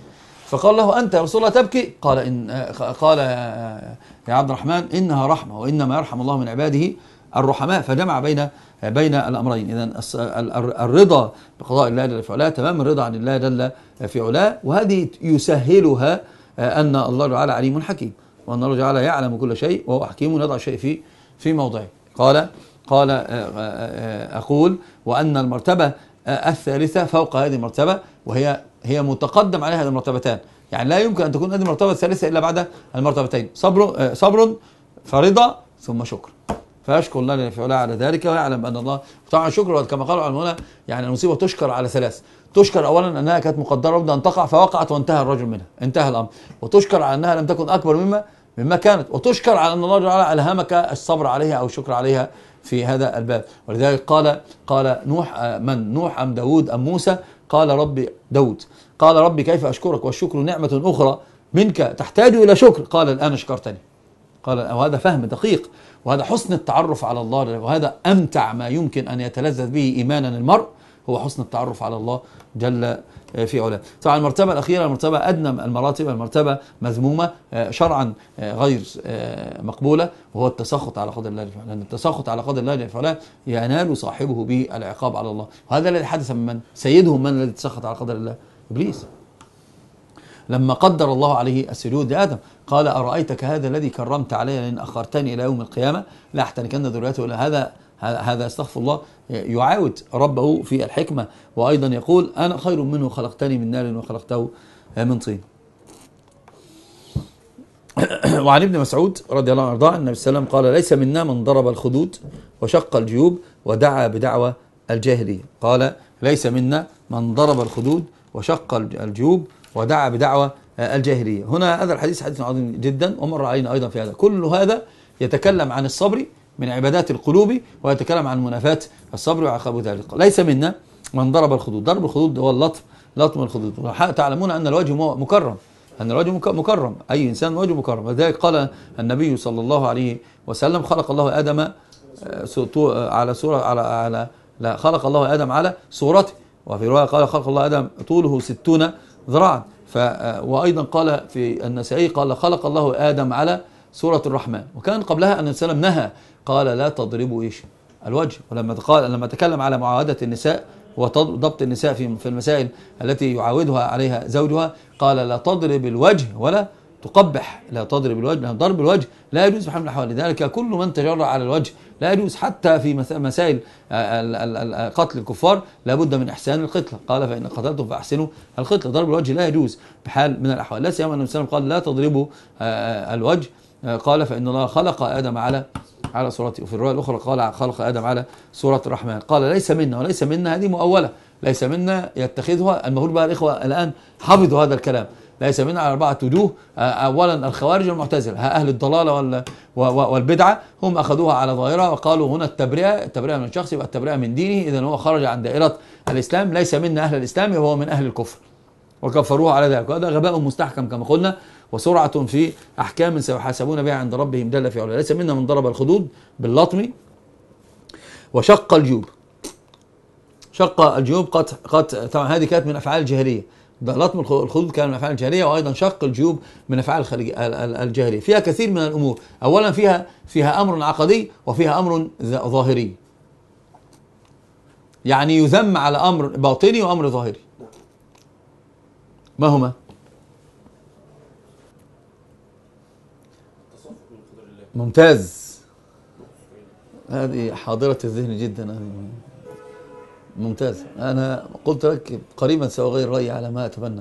[SPEAKER 1] فقال له أنت يا رسول الله تبكي؟ قال يا عبد الرحمن إنها رحمة، وإنما يرحم الله من عباده الرحماء. فجمع بين الأمرين. إذن الرضا بقضاء الله جل في علاه تمام الرضا عن الله جل في علاه، وهذه يسهلها أن الله تعالى عليم حكيم، وأن الله تعالى يعلم كل شيء وهو حكيم يضع شيء في موضعه. قال أقول وأن المرتبة الثالثة فوق هذه المرتبة، وهي متقدم عليها هذه المرتبتان، يعني لا يمكن أن تكون هذه المرتبة الثالثة إلا بعد المرتبتين، صبر فرضا ثم شكر. فيشكر الله جل في علاه على ذلك، ويعلم أن الله طبعا شكر كما قالوا العلماء يعني المصيبة تشكر على ثلاث. تشكر أولا أنها كانت مقدرة بدأ أن تقع فوقعت وانتهى الرجل منها، انتهى الأمر. وتشكر على أنها لم تكن أكبر مما كانت. وتشكر على أن الله تعالى ألهمك الصبر عليها أو الشكر عليها في هذا الباب. ولذلك قال نوح أم داود أم موسى؟ قال ربي داود. قال ربي كيف أشكرك والشكر نعمة أخرى منك تحتاج إلى شكر؟ قال الآن شكرتني. قال وهذا فهم دقيق، وهذا حسن التعرف على الله، وهذا أمتع ما يمكن أن يتلذذ به إيمانا المرء، هو حسن التعرف على الله جل في علاه. طبعا المرتبة الأخيرة المرتبة أدنى المراتب، المرتبة مذمومة شرعا غير مقبولة، وهو التسخط على قدر الله جل في علاه. لأن التسخط على قدر الله جل في علاه ينال صاحبه به العقاب على الله. وهذا الذي حدث من سيدهم من الذي تسخط على قدر الله؟ إبليس. لما قدر الله عليه السجود لآدم قال أرأيتك هذا الذي كرمت علي لأن أخرتني إلى يوم القيامة لاحتنكن ذريته. هذا استغفر الله يعاود ربه في الحكمة، وأيضا يقول أنا خير منه خلقتني من نار وخلقته من طين. وعن ابن مسعود رضي الله عنه النبي صلى الله عليه وسلم قال ليس منا من ضرب الخدود وشق الجيوب ودعا بدعوى الجاهلية. قال ليس منا من ضرب الخدود وشق الجيوب ودعا بدعوى الجاهلية. هنا هذا الحديث حديث عظيم جدا، ومر علينا أيضا في هذا. كل هذا يتكلم عن الصبر من عبادات القلوب، ويتكلم عن منافاة الصبر وعقاب ذلك. ليس منا من ضرب الخدود. ضرب الخدود هو لطم الخدود. تعلمون أن الوجه مكرم، أن الوجه مكرم، أي إنسان وجه مكرم. ولذلك قال النبي صلى الله عليه وسلم خلق الله آدم على صورة خلق الله آدم على صورته. وفي رواية قال خلق الله آدم طوله 60 ذراعا. وأيضا قال في النسائي قال خلق الله آدم على سورة الرحمن. وكان قبلها أن السلام نهى قال لا تضربوا الوجه. ولما تكلم على معاودة النساء وضبط النساء في المسائل التي يعاودها عليها زوجها قال لا تضرب الوجه ولا تقبح. لا تضرب الوجه، لأن ضرب الوجه لا يجوز بحال من الأحوال. لذلك كل من تجرأ على الوجه لا يجوز، حتى في مسائل قتل الكفار لا بد من إحسان القتلة. قال فإن قتلتم فأحسنوا القتلة. ضرب الوجه لا يجوز بحال من الأحوال. لا سيما أن النبي صلى الله عليه وسلم قال لا تضربوا الوجه. قال فإن الله خلق آدم على صورته. وفي الرواية الأخرى قال خلق آدم على صورة الرحمن. قال ليس منا. وليس منا هذه مؤولة، ليس منا يتخذها المفروض بقى الإخوة الآن حفظوا هذا الكلام. ليس منا على 4 وجوه. أولا الخوارج والمعتزلة، أهل الضلالة والبدعة هم أخذوها على ظاهرها وقالوا هنا التبرئة من الشخص يبقى التبرئة من دينه، إذن هو خرج عن دائرة الإسلام. ليس منا أهل الإسلام وهو من أهل الكفر، وكفروه على ذلك. وهذا غباء مستحكم كما قلنا، وسرعة في أحكام سيحاسبون بها عند ربهم جل في علاه. ليس منا من ضرب الخدود باللطم وشق الجيوب. شق الجيوب قد طبعا هذه كانت من أفعال الجاهلية. لطم الخدود كان من أفعال الجاهلية، وأيضا شق الجيوب من أفعال الجاهلية. فيها كثير من الأمور. أولا فيها أمر عقدي وفيها أمر ظاهري، يعني يذم على أمر باطني وأمر ظاهري. ما هما؟ ممتاز، هذه حاضرة الذهن جدا. ممتاز. أنا قلت لك قريبا سأغير رأيي على ما أتبنى،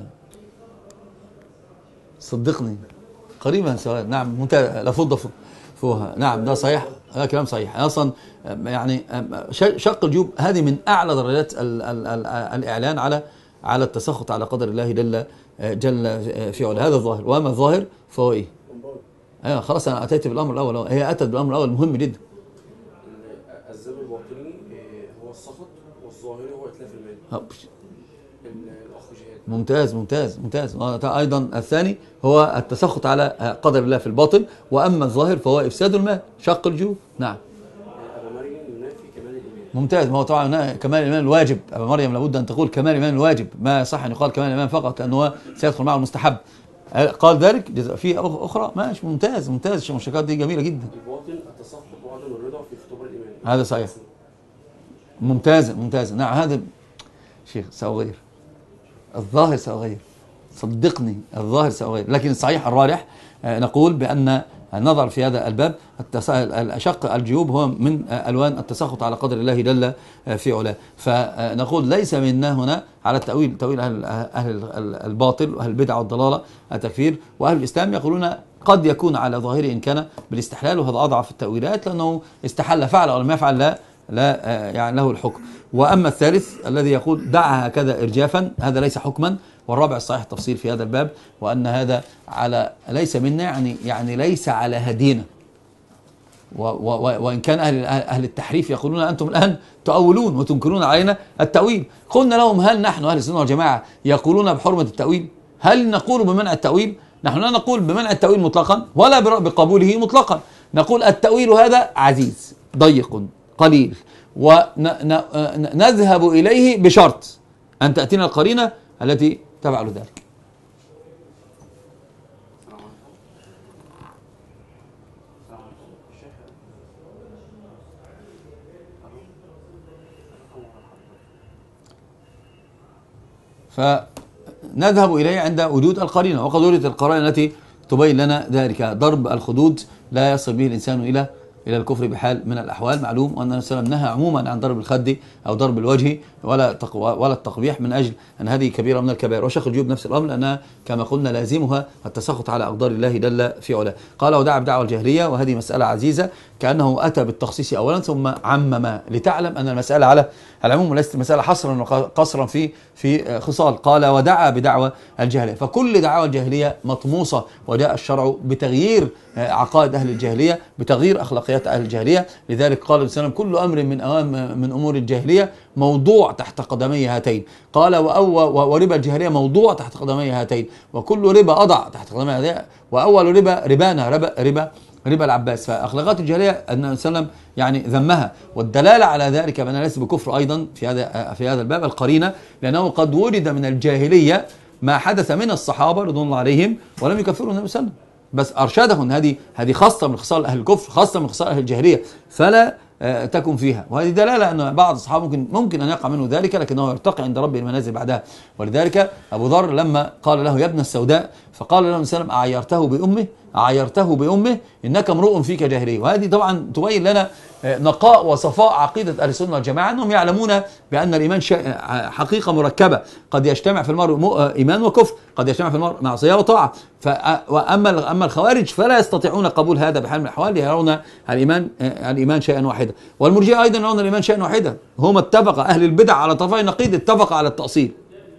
[SPEAKER 1] صدقني قريبا سأغير. نعم ممتاز. لفض فوها. نعم ده صحيح، هذا كلام صحيح أصلا. يعني شق الجيوب هذه من أعلى درجات الإعلان على التسخط على قدر الله جل في علاه. هذا الظاهر. وأما الظاهر فهو إيه؟ أيوة خلاص أنا أتيت بالأمر الأول. هي أتت بالأمر الأول مهم جدا.
[SPEAKER 3] الذم الباطني هو السخط، والظاهري هو إتلاف المال. الأخ جهاد.
[SPEAKER 1] ممتاز ممتاز ممتاز. أيضا الثاني هو التسخط على قدر الله في الباطن، وأما الظاهر فهو إفساد المال، شق الجيوب. نعم.
[SPEAKER 3] أبو مريم ينافي كمال الإيمان.
[SPEAKER 1] ممتاز. ما هو طبعا كمال الإيمان الواجب، أبا مريم لابد أن تقول كمال الإيمان الواجب، ما صح أن يقال كمال الإيمان فقط لأنه سيدخل معه المستحب. قال ذلك في أخرى ماشي. ممتاز ممتاز. المشتقات دي جميلة جدا.
[SPEAKER 3] الباطن التصفح بعد والرضا في اختبار الإيمان.
[SPEAKER 1] هذا صحيح. ممتاز ممتاز. نعم هذا شيخ سأغير، الظاهر سأغير، صدقني الظاهر سأغير، لكن الصحيح الراجح نقول بأن النظر في هذا الباب الأشق الجيوب هو من ألوان التسخط على قدر الله جل في علاه. فنقول ليس منا هنا على التأويل، تأويل أهل الباطل وأهل البدع والضلالة التكفير، وأهل الإسلام يقولون قد يكون على ظاهره إن كان بالاستحلال، وهذا أضعف التأويلات لأنه استحل فعل أو لم يفعل لا يعني له الحكم. وأما الثالث الذي يقول دعها هكذا إرجافا هذا ليس حكما. والرابع الصحيح التفصيل في هذا الباب، وأن هذا على ليس منا يعني ليس على هدينا. وإن كان أهل التحريف يقولون أنتم الآن تؤولون وتنكرون علينا التأويل. قلنا لهم هل نحن أهل السنة والجماعة يقولون بحرمة التأويل؟ هل نقول بمنع التأويل؟ نحن لا نقول بمنع التأويل مطلقا ولا بقبوله مطلقا. نقول التأويل هذا عزيز ضيق قليل، ونذهب إليه بشرط أن تأتينا القرينة التي تفعل ذلك. فنذهب إليه عند وجود القرينة، وقد وجدت القرائن التي تبين لنا ذلك. ضرب الخدود لا يصل به الإنسان إلى الكفر بحال من الأحوال. معلوم أن النبي صلى الله عليه وسلم نهى عموما عن ضرب الخد أو ضرب الوجه ولا التقبيح، من أجل أن هذه كبيرة من الكبائر. وشق الجيوب نفس الأمر، لأنها كما قلنا لازمها التسخط على أقدار الله جل في علاه. قال ودعا بدعوى الجاهلية، وهذه مسألة عزيزة، كأنه أتى بالتخصيص أولا ثم عمم لتعلم أن المسألة على العموم وليست المسألة حصرا وقصرا في خصال. قال ودعا بدعوى الجاهلية، فكل دعوى الجاهلية مطموسة، وجاء الشرع بتغيير عقائد أهل الجاهلية، بتغيير أخلاقيات أهل الجاهلية. لذلك قال النبي صلى الله عليه وسلم كل أمر من أمور الجاهلية موضوع تحت قدمي هاتين. قال وربا الجاهلية موضوع تحت قدمي هاتين، وكل ربا أضع تحت قدمي هاتين، وأول ربانا ربا العباس. فأخلاقات الجاهلية النبي صلى الله عليه وسلم يعني ذمها، والدلالة على ذلك بأنها ليس بكفر أيضا في هذا الباب القرينة، لأنه قد وجد من الجاهلية ما حدث من الصحابة رضوان الله عليهم ولم يكفروا النبي صلى الله عليه وسلم، بس أرشدهم. هذه خاصة من خصال أهل الكفر، خاصة من خصال أهل الجاهلية، فلا تكن فيها. وهذه دلالة أن بعض الصحابة ممكن أن يقع منه ذلك، لكنه يرتقي عند ربه المنازل بعدها. ولذلك أبو ذر لما قال له يا ابن السوداء، فقال له النبي صلى الله عليه وسلم أعيرته بأمه إنك امرؤ فيك جاهلية. وهذه طبعا تبين لنا نقاء وصفاء عقيدة أهل السنة والجماعة، أنهم يعلمون بأن الإيمان حقيقة مركبة، قد يجتمع في المرء إيمان وكفر، قد يجتمع في المرء معصية وطاعة. أما الخوارج فلا يستطيعون قبول هذا بحال من الأحوال، يرون الإيمان شيئا واحدا. والمرجئة أيضا يرون الإيمان شيئا واحدا. هم اتفق أهل البدع على طرفي النقيض، اتفق على التأصيل.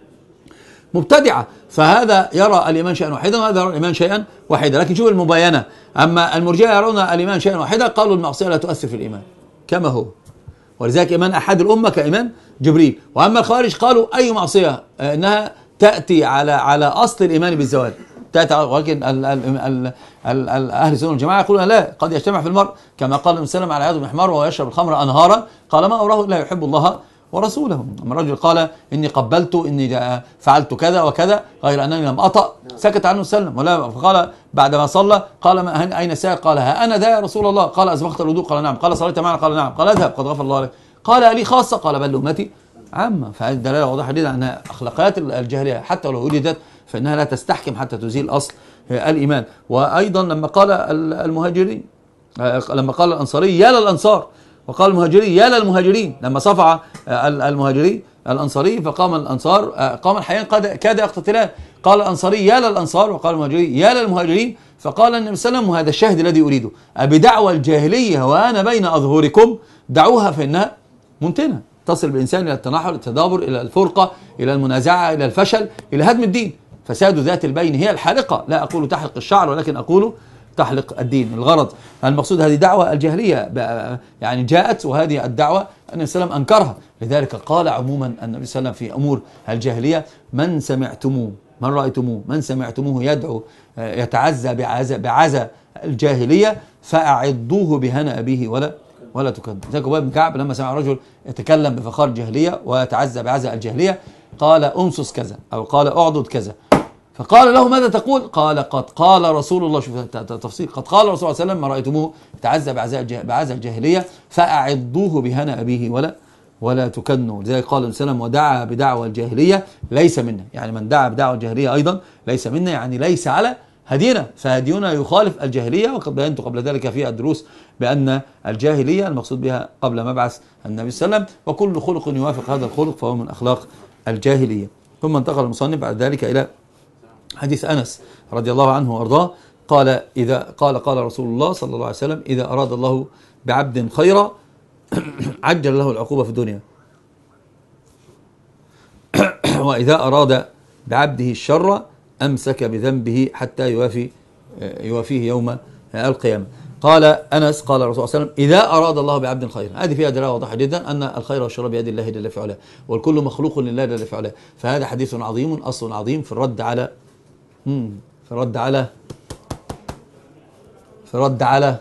[SPEAKER 1] مبتدعة، فهذا يرى الإيمان شيئا واحدا وهذا يرى الإيمان شيئا واحدا. لكن شوف المباينة، أما المرجئة يرون الإيمان شيئا واحدا، قالوا المعصية لا تؤثر في الإيمان كما هو، ولذلك إيمان أحد الأمة كإيمان جبريل. وأما الخوارج قالوا أي معصية إنها تأتي على أصل الإيمان بالزوال، ولكن أهل السنة والجماعة يقولون لا، قد يجتمع في المرء كما قال النبي صلى الله عليه وسلم على عياذ بن حمار وهو يشرب الخمر أنهارا، قال ما أراه إلا يحب الله ورسوله. أما الرجل قال إني قبلت، إني فعلت كذا وكذا غير أنني لم أطأ، سكت عنه وسلم. ولا فقال بعدما صلى قال أين السائل؟ قال ها أنا ذا يا رسول الله. قال أسبغت الوضوء؟ قال نعم. قال صليت معنا؟ قال نعم. قال اذهب قد غفر الله لك. قال لي خاصة؟ قال بل أمتي عامة. فهذه دلالة واضحة جدا أن أخلاقيات الجاهلية حتى لو وجدت فإنها لا تستحكم حتى تزيل أصل الإيمان. وأيضا لما قال المهاجرين، لما قال الأنصاري يا للأنصار، وقال المهاجري يا للمهاجرين، لما صفع المهاجري الأنصاري فقام الأنصار قام الحيان كاد يقتتلان، قال الأنصاري يا للأنصار وقال المهاجري يا للمهاجرين، فقال النبي صلى الله عليه وسلم وهذا الشاهد الذي أريده أبدعوى الجاهلية وأنا بين أظهركم دعوها فإنها منتنة، تصل بالإنسان إلى التناحر، التدابر، إلى الفرقة، إلى المنازعة، إلى الفشل، إلى هدم الدين. فساد ذات البين هي الحالقة، لا أقول تحلق الشعر ولكن أقول تحلق الدين. الغرض المقصود هذه دعوة الجاهلية يعني جاءت، وهذه الدعوة النبي صلى الله عليه وسلم أنكرها. لذلك قال عموما النبي صلى الله عليه وسلم في أمور الجاهلية من سمعتموه، من رأيتموه، من سمعتموه يدعو يتعزى بعزى الجاهلية فأعضوه بهنا أبيه ولا ولا تكن. ذلك أبي بن كعب لما سمع رجل يتكلم بفخار الجاهلية ويتعزى بعزاء الجاهلية قال أنصص كذا أو قال أعضد كذا، فقال له ماذا تقول؟ قال قد قال رسول الله، شوف تفصيل، قد قال رسول الله صلى الله عليه وسلم ما رأيتموه يتعزى بعزاء الجاهلية فأعضوه بهنا أبيه ولا تكنوا. لذلك قال النبي صلى الله عليه وسلم ودعا بدعوى الجاهلية ليس منا، يعني من دعا بدعوى الجاهلية أيضا ليس منا، يعني ليس على هدينا، فهدينا يخالف الجاهلية. وقد بينت قبل ذلك في الدروس بأن الجاهلية المقصود بها قبل مبعث النبي صلى الله عليه وسلم، وكل خلق يوافق هذا الخلق فهو من أخلاق الجاهلية. ثم انتقل المصنف بعد ذلك إلى حديث أنس رضي الله عنه وأرضاه قال قال رسول الله صلى الله عليه وسلم إذا أراد الله بعبد خيرا عجل له العقوبة في الدنيا، وإذا أراد بعبده الشر أمسك بذنبه حتى يوافيه يوم القيامة. قال أنس قال الرسول صلى الله عليه وسلم إذا أراد الله بعبد خيرا، هذه فيها دلالة واضحة جدا أن الخير والشر بيد الله جل في علاه، والكل مخلوق لله جل في علاه. فهذا حديث عظيم، أصل عظيم في الرد على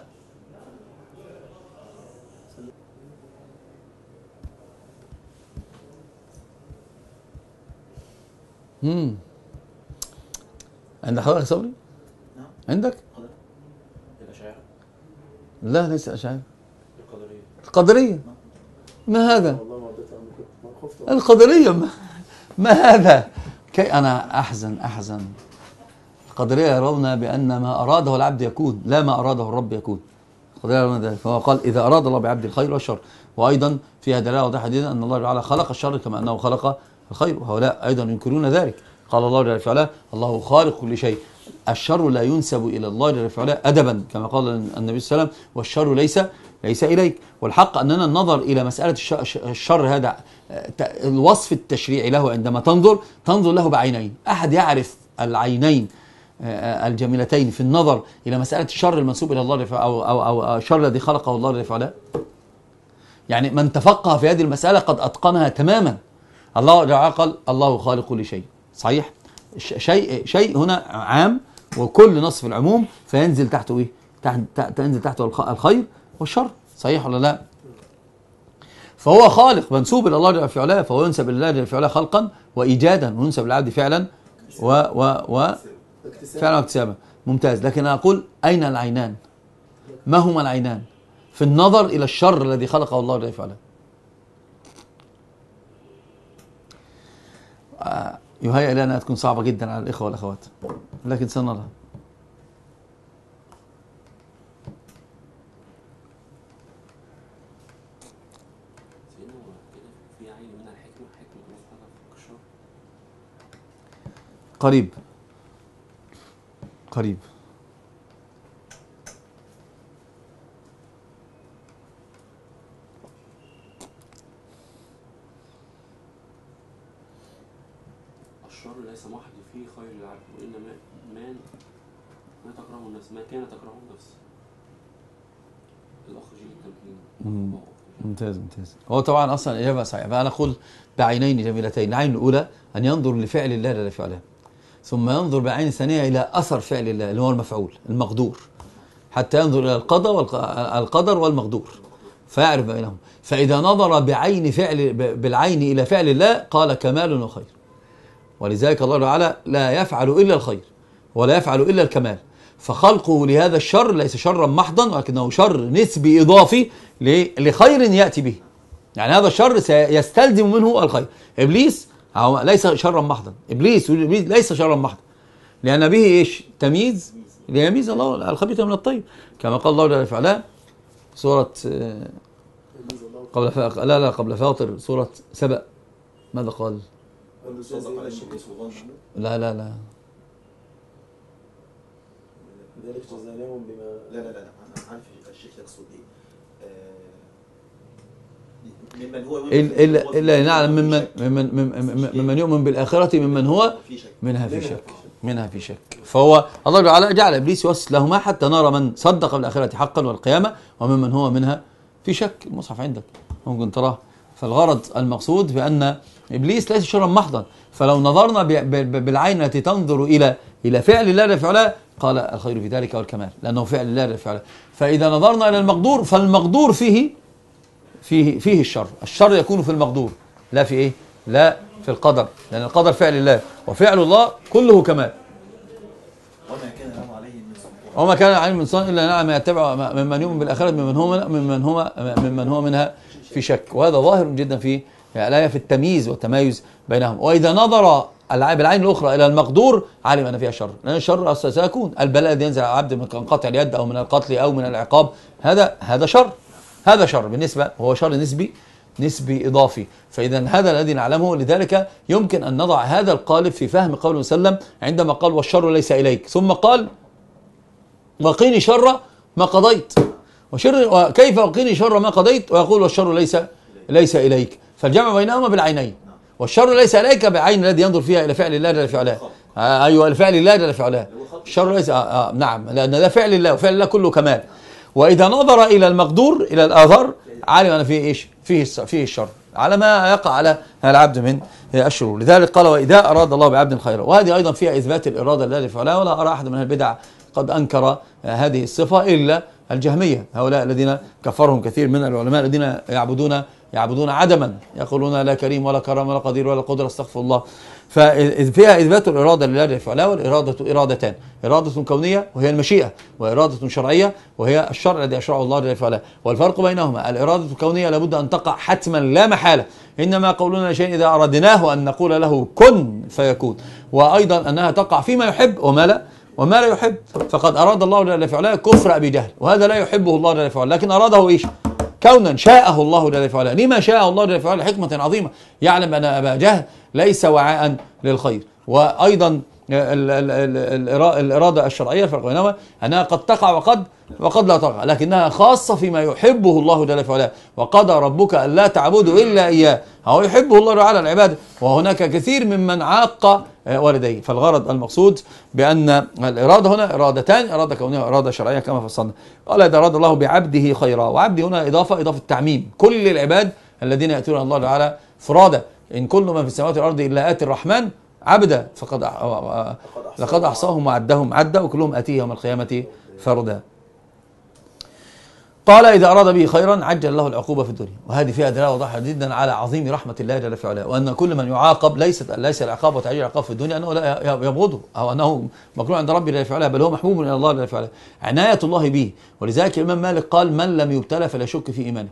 [SPEAKER 1] عند حضرتك صبري؟
[SPEAKER 4] نعم.
[SPEAKER 1] عندك؟
[SPEAKER 3] الأشاعرة؟
[SPEAKER 1] لا ليس أشاعرة،
[SPEAKER 3] القدرية.
[SPEAKER 1] ما هذا؟ القدرية ما هذا؟ أنا أحزن. القدرية يرون بأن ما أراده العبد يكون، لا ما أراده الرب يكون. القدرية يرون ذلك، فهو قال إذا أراد الله بعبد الخير والشر. وأيضا فيها دلالة واضحة جدا أن الله تعالى خلق الشر كما أنه خلق الخير، وهؤلاء أيضا ينكرون ذلك. قال الله جل في علاه الله خالق كل شيء، الشر لا ينسب إلى الله جل في علاه أدبا كما قال النبي صلى الله عليه وسلم والشر ليس إليك. والحق أننا النظر إلى مسألة الشر هذا الوصف التشريعي له عندما تنظر له بعينين. أحد يعرف العينين الجميلتين في النظر إلى مسألة الشر المنسوب إلى الله أو الشر الذي خلقه الله جل في علاه؟ يعني من تفقه في هذه المسألة قد أتقنها تماما. الله جل قال الله خالق كل شيء، صحيح؟ شيء هنا عام، وكل نص في العموم فينزل تحته إيه؟ تنزل تحته الخير والشر، صحيح ولا لا؟ فهو خالق منسوب إلى الله جل في علاه، فهو ينسب إلى الله جل في علاه خلقا وإيجادا، وينسب للعبد فعلا فعلا واكتسابا. ممتاز. لكن أنا أقول أين العينان؟ ما هما العينان في النظر إلى الشر الذي خلقه الله جل في علاه؟ يهيأ لي أنها تكون صعبة جدا على الإخوة والأخوات، لكن سنرى. قريب
[SPEAKER 3] الشر ليس محض فيه خير العبد، وإنما ما تكرهه النفس، ما كان تكرهه النفس. الأخ جيل التمكين.
[SPEAKER 1] ممتاز. هو طبعا أصلا الإجابة صحيحة. فأنا أقول بعينين جميلتين. العين الأولى أن ينظر لفعل الله لا لفعله، ثم ينظر بعين ثانية إلى أثر فعل الله اللي هو المفعول المقدور، حتى ينظر إلى القدر والمقدور فيعرف بينهم. فإذا نظر بالعين إلى فعل الله قال كمال وخير. ولذلك الله تعالى لا يفعل إلا الخير ولا يفعل إلا الكمال. فخلقه لهذا الشر ليس شرا محضا، ولكنه شر نسبي إضافي لخير يأتي به. يعني هذا الشر سيستلزم منه الخير. إبليس ليس شرا محضا، إبليس ليس شرا محضا، لأن به إيش؟ تمييز، ليميز الله الخبيث من الطيب، كما قال الله جل وعلا سورة قبل فاطر سورة سبأ. ماذا قال؟ لا
[SPEAKER 2] ذلك جزاهم بما
[SPEAKER 4] لا انا عارف الشيخ يقصد ايه. ممن هو
[SPEAKER 1] إلا نعلم ممن يؤمن بالآخرة ممن هو منها في شك. فهو الله تعالى جعل إبليس يوسوس لهما حتى نرى من صدق بالآخرة حقا والقيامة وممن هو منها في شك. المصحف عندك ممكن تراه فالغرض المقصود بأن إبليس ليس شرا محضا، فلو نظرنا بالعين التي تنظر إلى فعل الله جل وعلا قال الخير في ذلك والكمال، لأنه فعل الله جل وعلا. فإذا نظرنا إلى المقدور فالمقدور فيه الشر، الشر يكون في المقدور لا في إيه؟ لا في القدر، لأن القدر فعل الله وفعل الله كله كمال. وما كان عليه من سلطان إلا نعم يتبع ممن يؤمن بالآخرة ممن هو منها في شك. وهذا ظاهر جدا في الآية في التمييز والتمايز بينهم. وإذا نظر بالعين الأخرى إلى المقدور علم أن فيها شر، لأن الشر سيكون البلاء الذي ينزل على العبد من قطع اليد أو من القتل أو من العقاب، هذا شر، هذا شر بالنسبة، هو شر نسبي إضافي. فإذا هذا الذي نعلمه، لذلك يمكن أن نضع هذا القالب في فهم قوله صلى الله عليه وسلم عندما قال والشر ليس إليك، ثم قال وقيني شر ما قضيت، وكيف وقيني شر ما قضيت ويقول والشر ليس إليك، فالجمع بينهما بالعينين. والشر ليس إليك بعين الذي ينظر فيها إلى فعل الله جل وعلا، أيوة الفعل الله جل وعلا، الشر ليس نعم، لأن ده فعل الله وفعل الله كله كمال. وإذا نظر إلى المقدور إلى الآثار علم أن فيه إيش؟ فيه الشر على ما يقع على العبد من الشرور. لذلك قال وإذا أراد الله بعبد خيرا، وهذه أيضا فيها إثبات الإرادة لله جل وعلا. ولا أرى أحد من البدع قد أنكر هذه الصفة إلا الجهمية، هؤلاء الذين كفرهم كثير من العلماء الذين يعبدون عدما، يقولون لا كريم ولا كرم ولا قدير ولا قدرة، استغفر الله. ففيها إثبات الإرادة لله جل وعلا. والإرادة إرادتان، إرادة كونية وهي المشيئة، وإرادة شرعية وهي الشرع الذي أشرعه الله جل وعلا. والفرق بينهما الإرادة الكونية لابد أن تقع حتما لا محالة، إنما قولنا لشيء إذا أردناه أن نقول له كن فيكون، وأيضا أنها تقع فيما يحب وما لا يحب. فقد أراد الله جل وعلا كفر أبي جهل، وهذا لا يحبه الله جل وعلا، لكن أراده إيش؟ كونا شاءه الله جل وعلا. لما شاءه الله جل وعلا؟ حكمة عظيمة، يعلم أن أبا جهل ليس وعاء للخير. وأيضا الإرادة الشرعية الفرق بينهما أنها قد تقع وقد لا تقع، لكنها خاصة فيما يحبه الله جل وعلا. وقضى ربك ألا تعبدوا إلا إياه، هو يحبه الله تعالى العبادة، وهناك كثير ممن عاق والديه. فالغرض المقصود بأن الإرادة هنا إرادتان، إرادة كونية وإرادة شرعية كما فصلنا. قال إذا أراد الله بعبده خيرا، وعبده هنا إضافة تعميم، كل العباد الذين يأتون الله تعالى فرادى، إن كل من في السماوات والأرض إلا آتي الرحمن عبدا لقد أحصاهم وعدهم عدا وكلهم آتيه يوم القيامة فردا. قال إذا أراد به خيرا عجل له العقوبة في الدنيا. وهذه فيها دلالة واضحة جدا على عظيم رحمة الله جل وعلا، وأن كل من يعاقب ليس العقاب وتعجيل العقاب في الدنيا أنه لا يبغضه أو أنه مكروه عند ربه جل وعلا، بل هو محبوب إلى الله جل وعلا، عناية الله به. ولذلك الإمام مالك قال من لم يبتلى فلا يشك في إيمانه.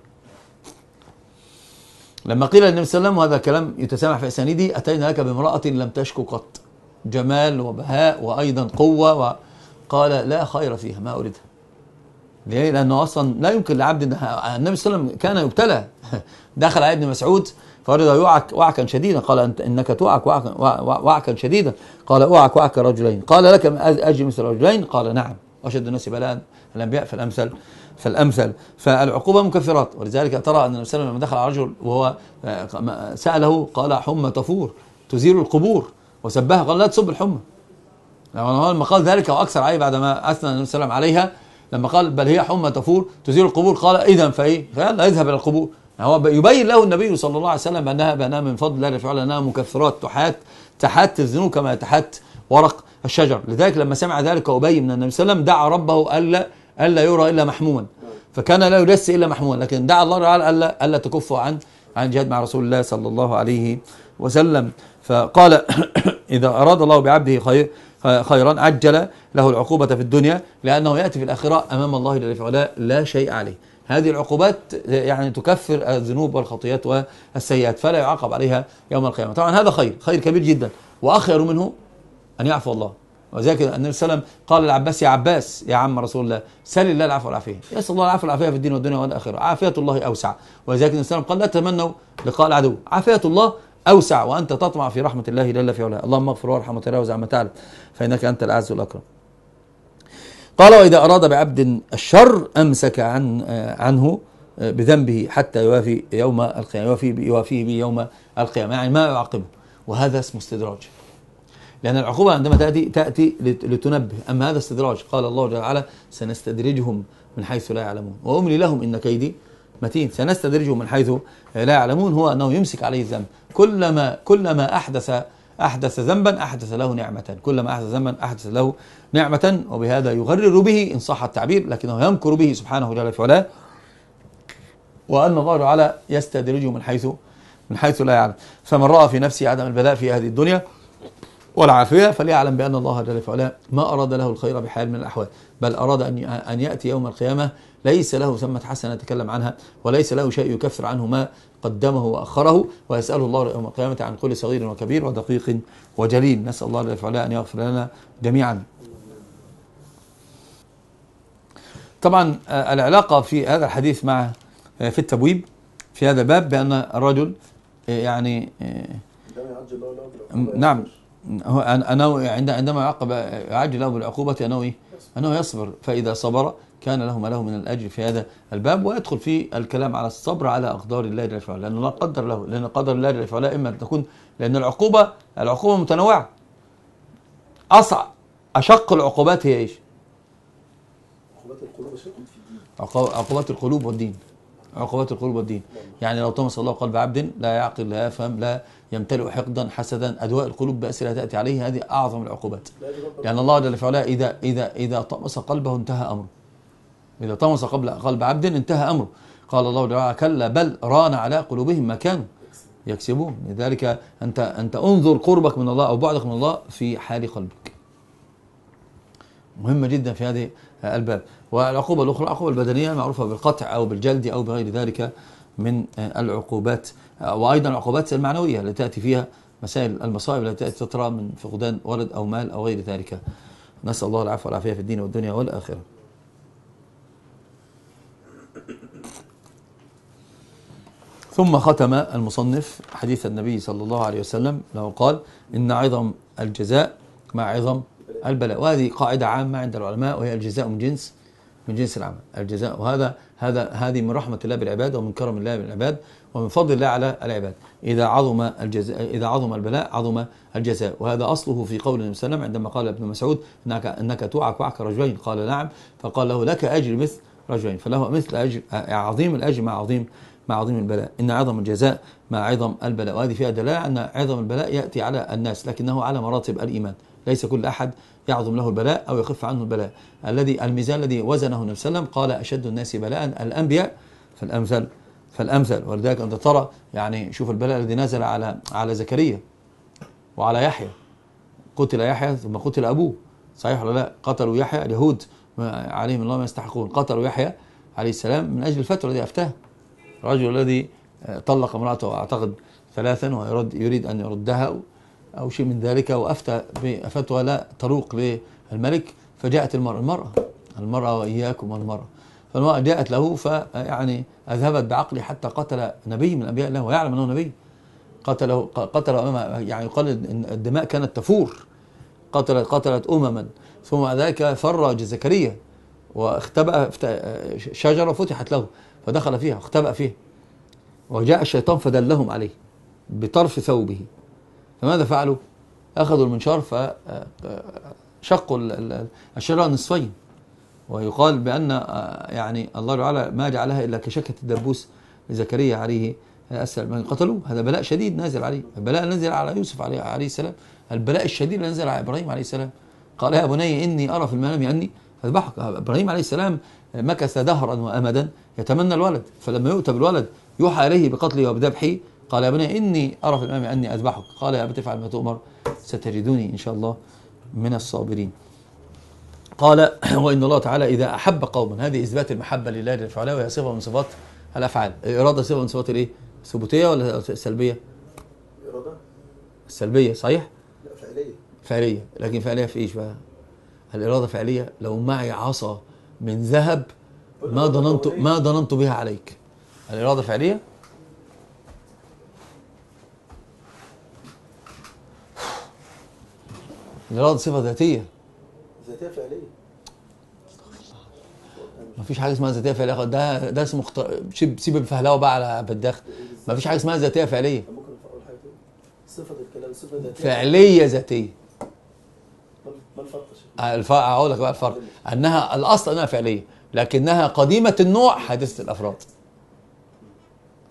[SPEAKER 1] لما قيل للنبي صلى الله عليه وسلم، وهذا كلام يتسامح في أسانيده، أتينا لك بامرأة لم تشك قط، جمال وبهاء وأيضا قوة، قال لا خير فيها ما أريدها. ليه؟ لأنه أصلا لا يمكن لعبد، النبي صلى الله عليه وسلم كان يبتلى، دخل على ابن مسعود فأريد يوعك وعكا شديدا، قال إنك توعك وعكا شديدا، قال أوعك وعك رجلين، قال لك أجي مثل رجلين، قال نعم، وأشد الناس بلاء الأنبياء فالأمثل. فالعقوبة مكفرات. ولذلك ترى أن النبي صلى الله عليه وسلم لما دخل على رجل وهو سأله قال حمى تفور تزيل القبور، وسبها قال لا تصب الحمى. لما قال ذلك وأكثر عليه بعدما أثنى النبي صلى الله عليه وسلم عليها، لما قال بل هي حمى تفور تزيل القبور، قال إذن فإيه؟ فيلا يذهب إلى القبور. هو يبين له النبي صلى الله عليه وسلم بأنها من فضل الله فعلا، أنها مكفرات تحت الذنوب كما يتحت ورق الشجر. لذلك لما سمع ذلك أبي من النبي صلى الله عليه وسلم دعا ربه ألا يرى إلا محموما، فكان لا يدس إلا محموما، لكن دعا الله تعالى ألا تكفوا عن الجهاد مع رسول الله صلى الله عليه وسلم. فقال إذا أراد الله بعبده خيرا عجل له العقوبة في الدنيا، لأنه يأتي في الآخرة أمام الله جل وعلا لا شيء عليه. هذه العقوبات يعني تكفر الذنوب والخطيئات والسيئات، فلا يعاقب عليها يوم القيامة. طبعا هذا خير كبير جدا، وأخير منه أن يعفو الله. وذلك النبي صلى الله عليه وسلم قال للعباس يا عباس يا عم رسول الله سل الله العفو والعافية، يسأل الله العفو والعافية في الدين والدنيا والآخرة، عافية الله أوسع. ولذلك النبي صلى الله عليه وسلم قال لا تتمنوا لقاء العدو، عافية الله أوسع، وأنت تطمع في رحمة الله جل في علاه. اللهم اغفر وارحم وتجاوز عما تعلم فإنك أنت الأعز والأكرم. قال وإذا أراد بعبد الشر أمسك عنه بذنبه حتى يوافي يوم القيامة، يوافيه بيوم القيامة، يعني ما يعاقبه. وهذا اسمه استدراج، لأن العقوبة عندما تأتي لتنبه، أما هذا استدراج. قال الله جل وعلا سنستدرجهم من حيث لا يعلمون وأملي لهم إن كيدي متين. سنستدرجهم من حيث لا يعلمون هو أنه يمسك عليه الذنب. كلما أحدث ذنبا أحدث له نعمة، كلما أحدث ذنبا أحدث له نعمة، وبهذا يغرر به إن صح التعبير، لكنه يمكر به سبحانه جل وعلا، وأن الله تعالى يستدرجه من حيث لا يعلم. فمن رأى في نفسه عدم البلاء في هذه الدنيا والعافية فليعلم بأن الله جل وعلا ما أراد له الخير بحال من الأحوال، بل أراد أن يأتي يوم القيامة ليس له ثمة حسنة يتكلم عنها، وليس له شيء يكفر عنه ما قدمه وأخره، ويسأله الله يوم القيامة عن كل صغير وكبير ودقيق وجليل. نسأل الله جل وعلا أن يغفر لنا جميعا. طبعا العلاقة في هذا الحديث مع في التبويب في هذا الباب بأن الرجل يعني نعم أنه عندما يعجل له بالعقوبة أنه يصبر، فإذا صبر كان له ما له من الأجر في هذا الباب. ويدخل في الكلام على الصبر على أقدار الله جل وعلا، لأن الله قدر له، لأن قدر الله جل وعلا إما أن تكون، لأن العقوبة متنوعة. أشق العقوبات هي إيش؟ عقوبات القلوب والدين. عقوبات القلوب والدين، يعني لو طمس الله قلب عبد لا يعقل لا يفهم لا يمتلئ حقدا حسدا أدواء القلوب بأسرها تأتي عليه، هذه أعظم العقوبات. لأن الله جل وعلا إذا طمس قلبه انتهى أمره، إذا طمس قلب عبد انتهى أمره. قال الله جل وعلا كلا بل ران على قلوبهم ما كانوا يكسبون. لذلك أنت انظر قربك من الله أو بعدك من الله في حال قلبك، مهمة جدا في هذه الباب. والعقوبة الأخرى العقوبة البدنية معروفة بالقطع أو بالجلد أو بغير ذلك من العقوبات، وأيضا العقوبات المعنوية التي تأتي فيها مسائل المصائب التي تأتي تطرأ من فقدان ولد أو مال أو غير ذلك. نسأل الله العفو والعافية في الدين والدنيا والآخرة. ثم ختم المصنف حديث النبي صلى الله عليه وسلم له قال إن عظم الجزاء مع عظم البلاء. وهذه قاعدة عامة عند العلماء، وهي الجزاء من جنس العمل. الجزاء، هذه من رحمة الله بالعباد ومن كرم الله بالعباد ومن فضل الله على العباد. إذا عظم البلاء عظم الجزاء. وهذا أصله في قول النبي صلى الله عليه وسلم عندما قال ابن مسعود إنك توعك وعك رجلين، قال نعم، فقال له لك أجر مثل رجلين، فله مثل أجر، عظيم الأجر مع عظيم البلاء. إن عظم الجزاء مع عظم البلاء. وهذه فيها دلالة أن عظم البلاء يأتي على الناس، لكنه على مراتب الإيمان. ليس كل أحد يعظم له البلاء أو يخف عنه البلاء. الميزان الذي وزنه النبي صلى الله عليه وسلم قال أشد الناس بلاء الأنبياء فالأمثل. ولذلك أنت ترى يعني شوف البلاء الذي نزل على زكريا وعلى يحيى. قتل يحيى ثم قتل أبوه، صحيح ولا لا؟ قتلوا يحيى اليهود عليهم الله ما يستحقون، قتلوا يحيى عليه السلام من أجل الفتوى الذي أفتاه. الرجل الذي طلق امرأته أعتقد 3 ويريد أن يردها أو شيء من ذلك، وأفتى بفتوى لا تروق للملك، فجاءت المرأة وإياكم والمرأة، فالمرأة جاءت له فيعني أذهبت بعقله حتى قتل نبي من أنبياء الله ويعلم أنه نبي، قتل يعني يقال إن الدماء كانت تفور، قتلت أمما. ثم ذلك فرج زكريا واختبأ شجرة فتحت له فدخل فيها واختبأ فيها، وجاء الشيطان فدلهم عليه بطرف ثوبه. فماذا فعلوا؟ أخذوا المنشار فشقوا الشجرة نصفين. ويقال بأن يعني الله تعالى ما جعلها إلا كشكة الدبوس لزكريا عليه السلام. من قتلوه، هذا بلاء شديد نازل عليه، البلاء نزل على يوسف عليه السلام، البلاء الشديد نزل على إبراهيم عليه السلام. قال يا بني إني أرى في المنام أني أذبحك. إبراهيم عليه السلام مكث دهرا وأمدا يتمنى الولد، فلما يؤتى بالولد يوحى إليه بقتله وبذبحه قال يا بني إني أرى في المنام أني أذبحك. قال يا أبت افعل ما تؤمر ستجدوني إن شاء الله من الصابرين. قال وإن الله تعالى إذا أحب قوما، هذه إثبات المحبة لله جل وعلا، وهي صفة من صفات الأفعال. الإرادة صفة من صفات الإيه؟ الثبوتية ولا السلبية؟
[SPEAKER 4] الإرادة
[SPEAKER 1] السلبية صحيح؟
[SPEAKER 4] لا فعلية.
[SPEAKER 1] فعلية، لكن فعلية في إيش بقى؟ الإرادة فعلية. لو معي عصا من ذهب ما ضننت بها عليك. الإرادة فعلية. الإرادة صفة ذاتية
[SPEAKER 4] فعلية.
[SPEAKER 1] ما فيش حاجة اسمها ذاتية فعلية. ده اسمه سيب الفهلاوة بقى على بالداخل. ما فيش حاجة اسمها ذاتية فعلية.
[SPEAKER 4] ممكن اقول حاجة صفة الكلام صفة ذاتية
[SPEAKER 1] فعلية ذاتية.
[SPEAKER 4] ما الفرق؟
[SPEAKER 1] هقول لك بقى الفرق. انها الاصل انها فعلية، لكنها قديمة النوع حادثة الافراد.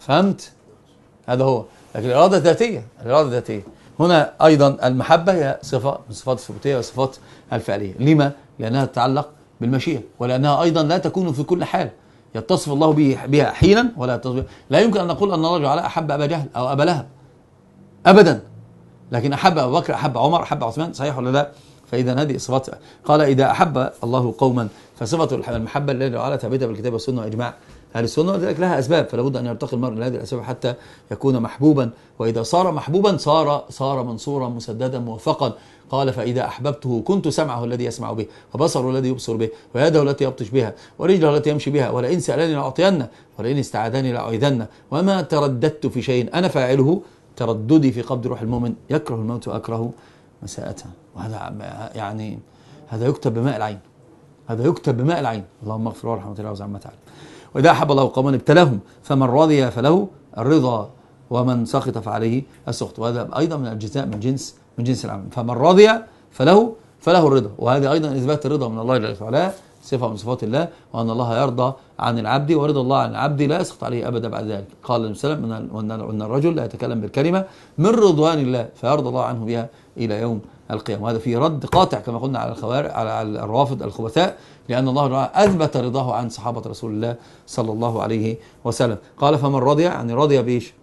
[SPEAKER 1] فهمت؟ هذا هو. لكن الإرادة ذاتية، الإرادة ذاتية. هنا أيضا المحبة هي صفة من صفات الثبوتية والصفات الفعلية. لما؟ لأنها تتعلق بالمشيئة، ولأنها أيضا لا تكون في كل حال. يتصف الله بها حينا ولا يتصف بها. لا يمكن أن نقول أن الله تعالى أحب أبا جهل أو أبا لهب أبدا، لكن أحب أبو بكر، أحب عمر، أحب عثمان، صحيح ولا لا؟ فإذا هذه صفات. قال إذا أحب الله قوما فصفة المحبة التي تعالى ثابتة بالكتاب والسنة وإجماع أهل السنة، ولذلك لها أسباب، فلا بد أن يرتقي المرء لهذه الأسباب حتى يكون محبوبا، وإذا صار محبوبا صار منصورا مسددا موفقا. قال فإذا أحببته كنت سمعه الذي يسمع به، وبصره الذي يبصر به، ويده التي يبطش بها، ورجله التي يمشي بها، ولئن سألني لأعطينه، ولئن استعاذني لأعيذنه، وما ترددت في شيء أنا فاعله ترددي في قبض روح المؤمن، يكره الموت وأكره مساءتها. وهذا يعني هذا يكتب بماء العين، هذا يكتب بماء العين. اللهم اغفر وارحم وتجاوز عما تعالى. وإذا أحب الله قوما ابتلاهم فمن رضي فله الرضا ومن سخط فعليه السخط. وهذا أيضا من الجزاء من جنس العمل. فمن رضي فله الرضا، وهذا أيضا إثبات الرضا من الله جل وعلا، صفة من صفات الله، وأن الله يرضى عن العبد، ورضا الله عن العبد لا يسخط عليه أبدا بعد ذلك. قال النبي صلى الله عليه وسلم أن الرجل لا يتكلم بالكلمة من رضوان الله فيرضى الله عنه بها إلى يوم القيامة. وهذا فيه رد قاطع كما قلنا على الخوارج، على الروافض الخبثاء، لأن الله تعالى أثبت رضاه عن صحابة رسول الله صلى الله عليه وسلم. قال فمن رضي، يعني رضي بإيش؟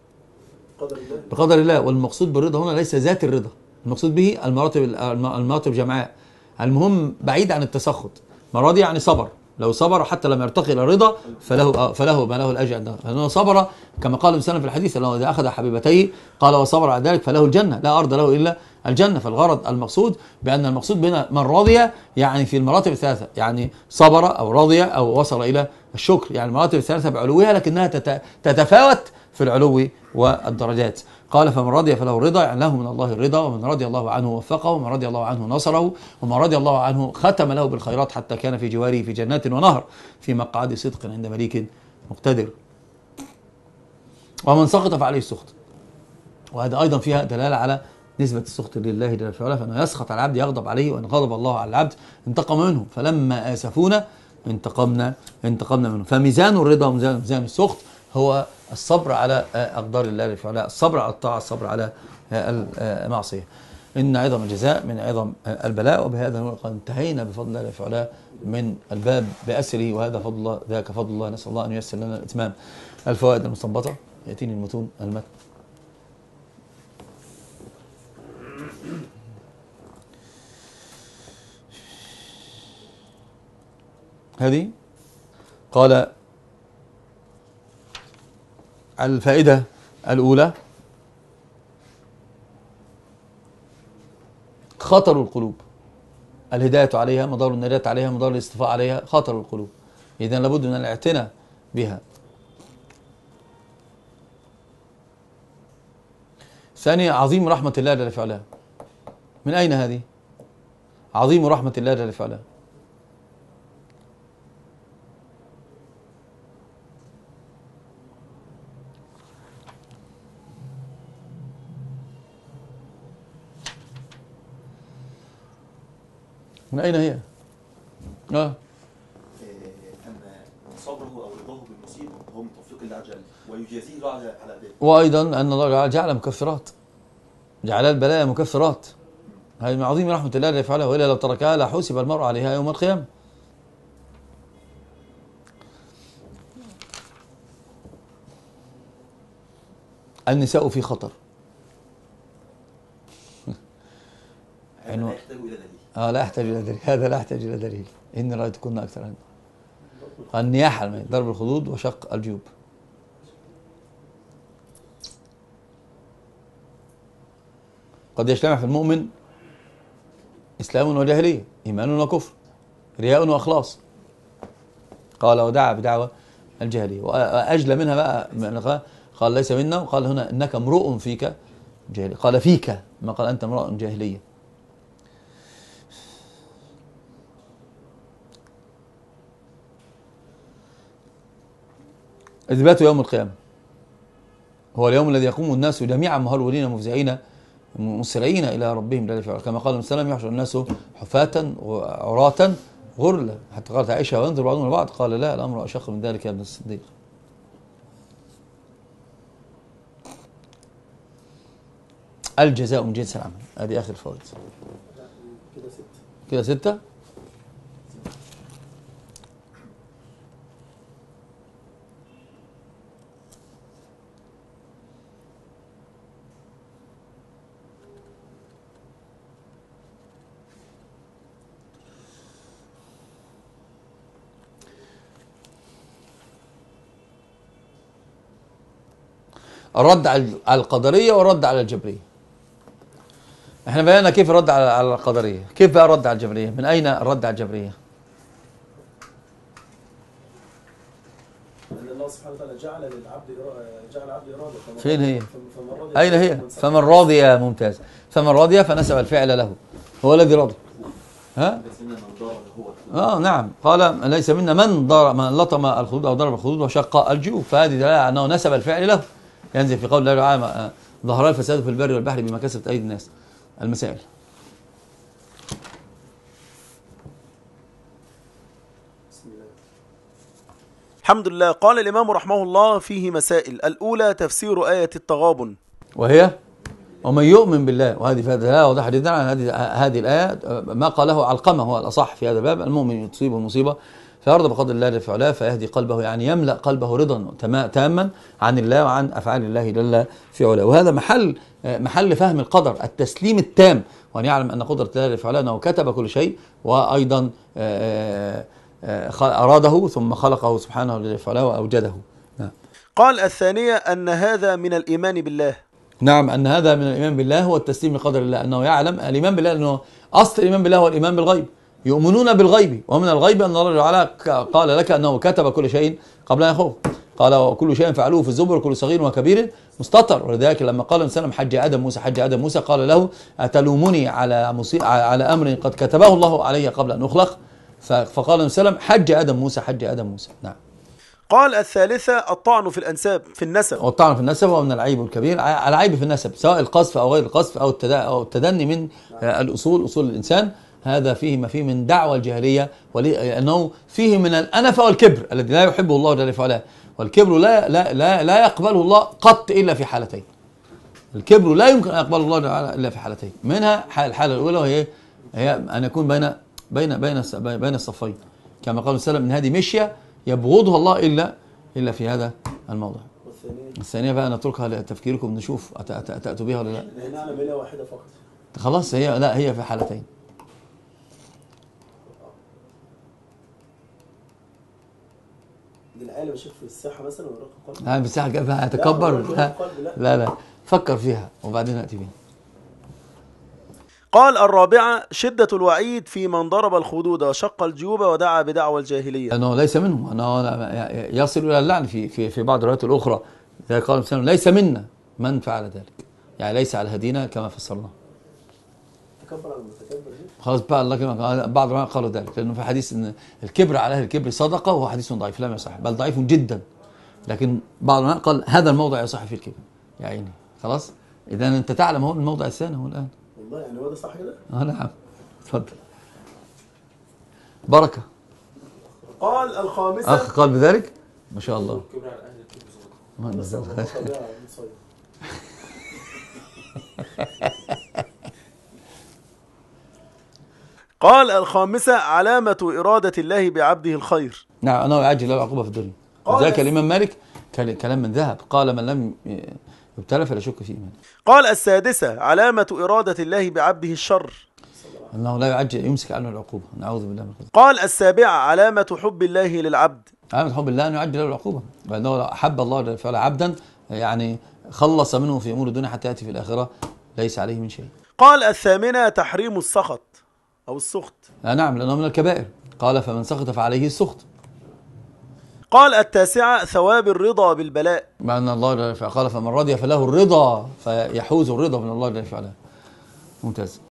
[SPEAKER 1] بقدر الله. والمقصود بالرضا هنا ليس ذات الرضا، المقصود به المراتب جمعاء. المهم بعيد عن التسخط. من رضي يعني صبر، لو صبر حتى لم يرتقي الى الرضا فله ما له الاجر عنده، لانه صبر كما قال الانسان في الحديث انه اذا اخذ حبيبتيه قال وصبر على ذلك فله الجنه، لا ارض له الا الجنه. فالغرض المقصود بان المقصود بنا من رضي يعني في المراتب الثلاثه، يعني صبر او رضي او وصل الى الشكر، يعني المراتب الثلاثه بعلوها لكنها تتفاوت في العلو والدرجات. قال فمن رضي فله الرضا، يعني له من الله الرضا، ومن رضي الله عنه وفقه، ومن رضي الله عنه نصره، ومن رضي الله عنه ختم له بالخيرات حتى كان في جواره في جنات ونهر في مقعد صدق عند مليك مقتدر. ومن سخط فعليه السخط، وهذا أيضا فيها دلالة على نسبة السخط لله جل وعلا، فإنه يسخط على العبد يغضب عليه، وإن غضب الله على العبد انتقم منه، فلما آسفونا انتقمنا منه. فميزان الرضا وميزان السخط هو الصبر على أقدار الله جل وعلا، الصبر على الطاعة، الصبر على المعصية. إن عظم الجزاء من عظم البلاء. وبهذا قد انتهينا بفضل الله جل وعلا من الباب بأسره، وهذا فضل الله، ذاك فضل الله، نسأل الله أن ييسر لنا الإتمام. الفوائد المستنبطة، يأتيني المتون المتن. هذه قال الفائدة الأولى خطر القلوب، الهداية عليها مدار النجاة عليها، مدار الاصطفاء عليها خطر القلوب، إذن لابد من الاعتناء بها. ثانيا عظيم رحمة الله جل وعلا. من أين هذه؟ عظيم رحمة الله جل وعلا. من أين هي؟
[SPEAKER 4] أن صبره أو رضاه بالمصيبة هو من توفيق الله عز وجل، ويجازيه الله على ذلك.
[SPEAKER 1] وأيضا أن الله جعل مكفرات، جعل البلاء مكفرات، هذه من عظيم رحمة الله التي فعلها، وإلا لو تركها لحسب المرء عليها يوم القيامة. النساء في خطر.
[SPEAKER 4] لا يحتاج إلى دليل.
[SPEAKER 1] لا يحتاج إلى دليل، هذا لا يحتاج إلى دليل. إن رأيتكن أكثر عنه. النياحة، ضرب الخدود وشق الجيوب. قد يجتمع في المؤمن إسلام وجاهلية، إيمان وكفر، رياء وإخلاص. قال ودعا بدعوى الجاهلية. وأجل منها بقى قال ليس منا، وقال هنا إنك امرؤ فيك جاهلية، قال فيك، ما قال أنت امرؤ جاهلية. إثبات يوم القيامة هو اليوم الذي يقوم الناس جميعا مهرولين مفزعين مسرعين إلى ربهم جل وعلا، كما قال النبي يحشر الناس حفاة وعراة غرلا، حتى قالت عائشة وينظر بعضهم البعض، قال لا، الأمر أشق من ذلك يا ابن الصديق. الجزاء من جنس العمل. هذه آخر الفوائد. كده 6. الرد على القدرية والرد على الجبرية. احنا بينا كيف الرد على القدرية، كيف بقى الرد على الجبرية؟ من أين الرد على الجبرية؟
[SPEAKER 2] أن الله سبحانه وتعالى جعل العبد إرادة.
[SPEAKER 1] فين هي؟ أين هي؟ فمن رضي. ممتاز. فمن رضي فنسب الفعل له، هو الذي رضي. ها؟ نعم، قال ليس منا من لطم الخدود أو ضرب الخدود وشق الجيوب، فهذه دلالة أنه نسب الفعل له. ينزل في قول الله تعالى ظهر الفساد في البر والبحر بما كسبت أيدي الناس. المسائل.
[SPEAKER 2] الحمد لله. قال الإمام رحمه الله فيه مسائل. الأولى تفسير آية التغابن،
[SPEAKER 1] وهي ومن يؤمن بالله، وهذه فائدة واضحة جدا عن هذه الآية. ما قاله علقمة هو الأصح في هذا الباب: المؤمن تصيبه مصيبة فيرضى بقدر الله جل في علاه فيهدي قلبه، يعني يملأ قلبه رضا تاما عن الله وعن أفعال الله جل في علاه. وهذا محل فهم القدر، التسليم التام، وأن يعلم أن قدرة الله جل في علاه أنه كتب كل شيء، وأيضا أراده ثم خلقه سبحانه جل في علاه وأوجده.
[SPEAKER 2] قال الثانية أن هذا من الإيمان بالله.
[SPEAKER 1] نعم، أن هذا من الإيمان بالله هو التسليم لقدر الله، أنه يعلم الإيمان بالله، أنه أصل الإيمان بالله هو الإيمان بالغيب. يؤمنون بالغيب، ومن الغيب أن الله تعالى قال لك أنه كتب كل شيء قبل أن يخلق. قال وكل شيء فعلوه في الزبر وكل صغير وكبير مستطر. ولذلك لما قال النبي صلى الله عليه وسلم حج آدم موسى قال له أتلومني على أمر قد كتبه الله علي قبل أن أخلق؟ فقال النبي صلى الله عليه وسلم حج آدم موسى. نعم.
[SPEAKER 2] قال الثالثة الطعن في الأنساب، في النسب.
[SPEAKER 1] والطعن في النسب هو من العيب الكبير، العيب في النسب سواء القذف أو غير القذف أو التدني من أصول الإنسان. هذا فيه ما فيه من دعوة الجاهلية، لأنه فيه من الأنفة والكبر الذي لا يحبه الله جل وعلا. والكبر لا يقبله الله قط إلا في حالتين. الكبر لا يمكن أن يقبله الله إلا في حالتين، منها الحالة الأولى وهي أن يكون بين الصفين، كما قال السلام من هذه مشية يبغضها الله إلا في هذا الموضع. الثانية بقى نتركها لتفكيركم، نشوف أتأتوا بها ولا لا.
[SPEAKER 2] لأنها بلا واحدة فقط.
[SPEAKER 1] خلاص، هي في حالتين.
[SPEAKER 2] العالم شوف في الساحة مثلا ويراقب قلب.
[SPEAKER 1] في الساحة هتكبر. لا فكر فيها وبعدين نأتي بها.
[SPEAKER 2] قال الرابعة شدة الوعيد في من ضرب الخدود وشق الجيوب ودعا بدعوى الجاهلية،
[SPEAKER 1] أنه ليس منه، أنه يصل إلى اللعن في بعض الروايات الأخرى. قال الإنسان ليس منا من فعل ذلك، يعني ليس على هدينا كما فسرناه.
[SPEAKER 2] تكبر على المتكبر.
[SPEAKER 1] خلاص بقى الله كما بعض العلماء قالوا ذلك، لأنه في حديث أن الكبر على أهل الكبر صدقة، وهو حديث ضعيف لا يصح، بل ضعيف جدا. لكن بعض العلماء قال هذا الموضع يصح فيه الكبر. يا عيني خلاص، إذا أنت تعلم هو الموضع الثاني هو الآن.
[SPEAKER 2] والله يعني هو ده صح كده؟
[SPEAKER 1] نعم. اتفضل. بركة.
[SPEAKER 2] قال الخامسة
[SPEAKER 1] أخ قال بذلك؟ ما شاء الله.
[SPEAKER 3] الكبر على أهل الكبر صدقة.
[SPEAKER 2] قال الخامسة علامة إرادة الله بعبده الخير.
[SPEAKER 1] نعم، أنه يعجل له العقوبة في الدنيا. وذلك الإمام مالك كلام من ذهب، قال من لم يبتلى فلا شك في إيمانه.
[SPEAKER 2] قال السادسة علامة إرادة الله بعبده الشر،
[SPEAKER 1] أنه لا يعجل يمسك عنه العقوبة، نعوذ بالله من ذلك.
[SPEAKER 2] قال السابعة علامة حب الله للعبد،
[SPEAKER 1] علامة حب الله أن يعجل له العقوبة، لأنه أحب الله فعل عبدا يعني خلص منه في أمور الدنيا حتى يأتي في الآخرة ليس عليه من شيء.
[SPEAKER 2] قال الثامنة تحريم السخط أو السخط.
[SPEAKER 1] نعم، لأنه من الكبائر، قال فمن سخط فعليه السخط.
[SPEAKER 2] قال التاسعة ثواب الرضا بالبلاء،
[SPEAKER 1] مع أن الله قال فمن رضي فله الرضا، فيحوز الرضا من الله جل وعلا. ممتاز.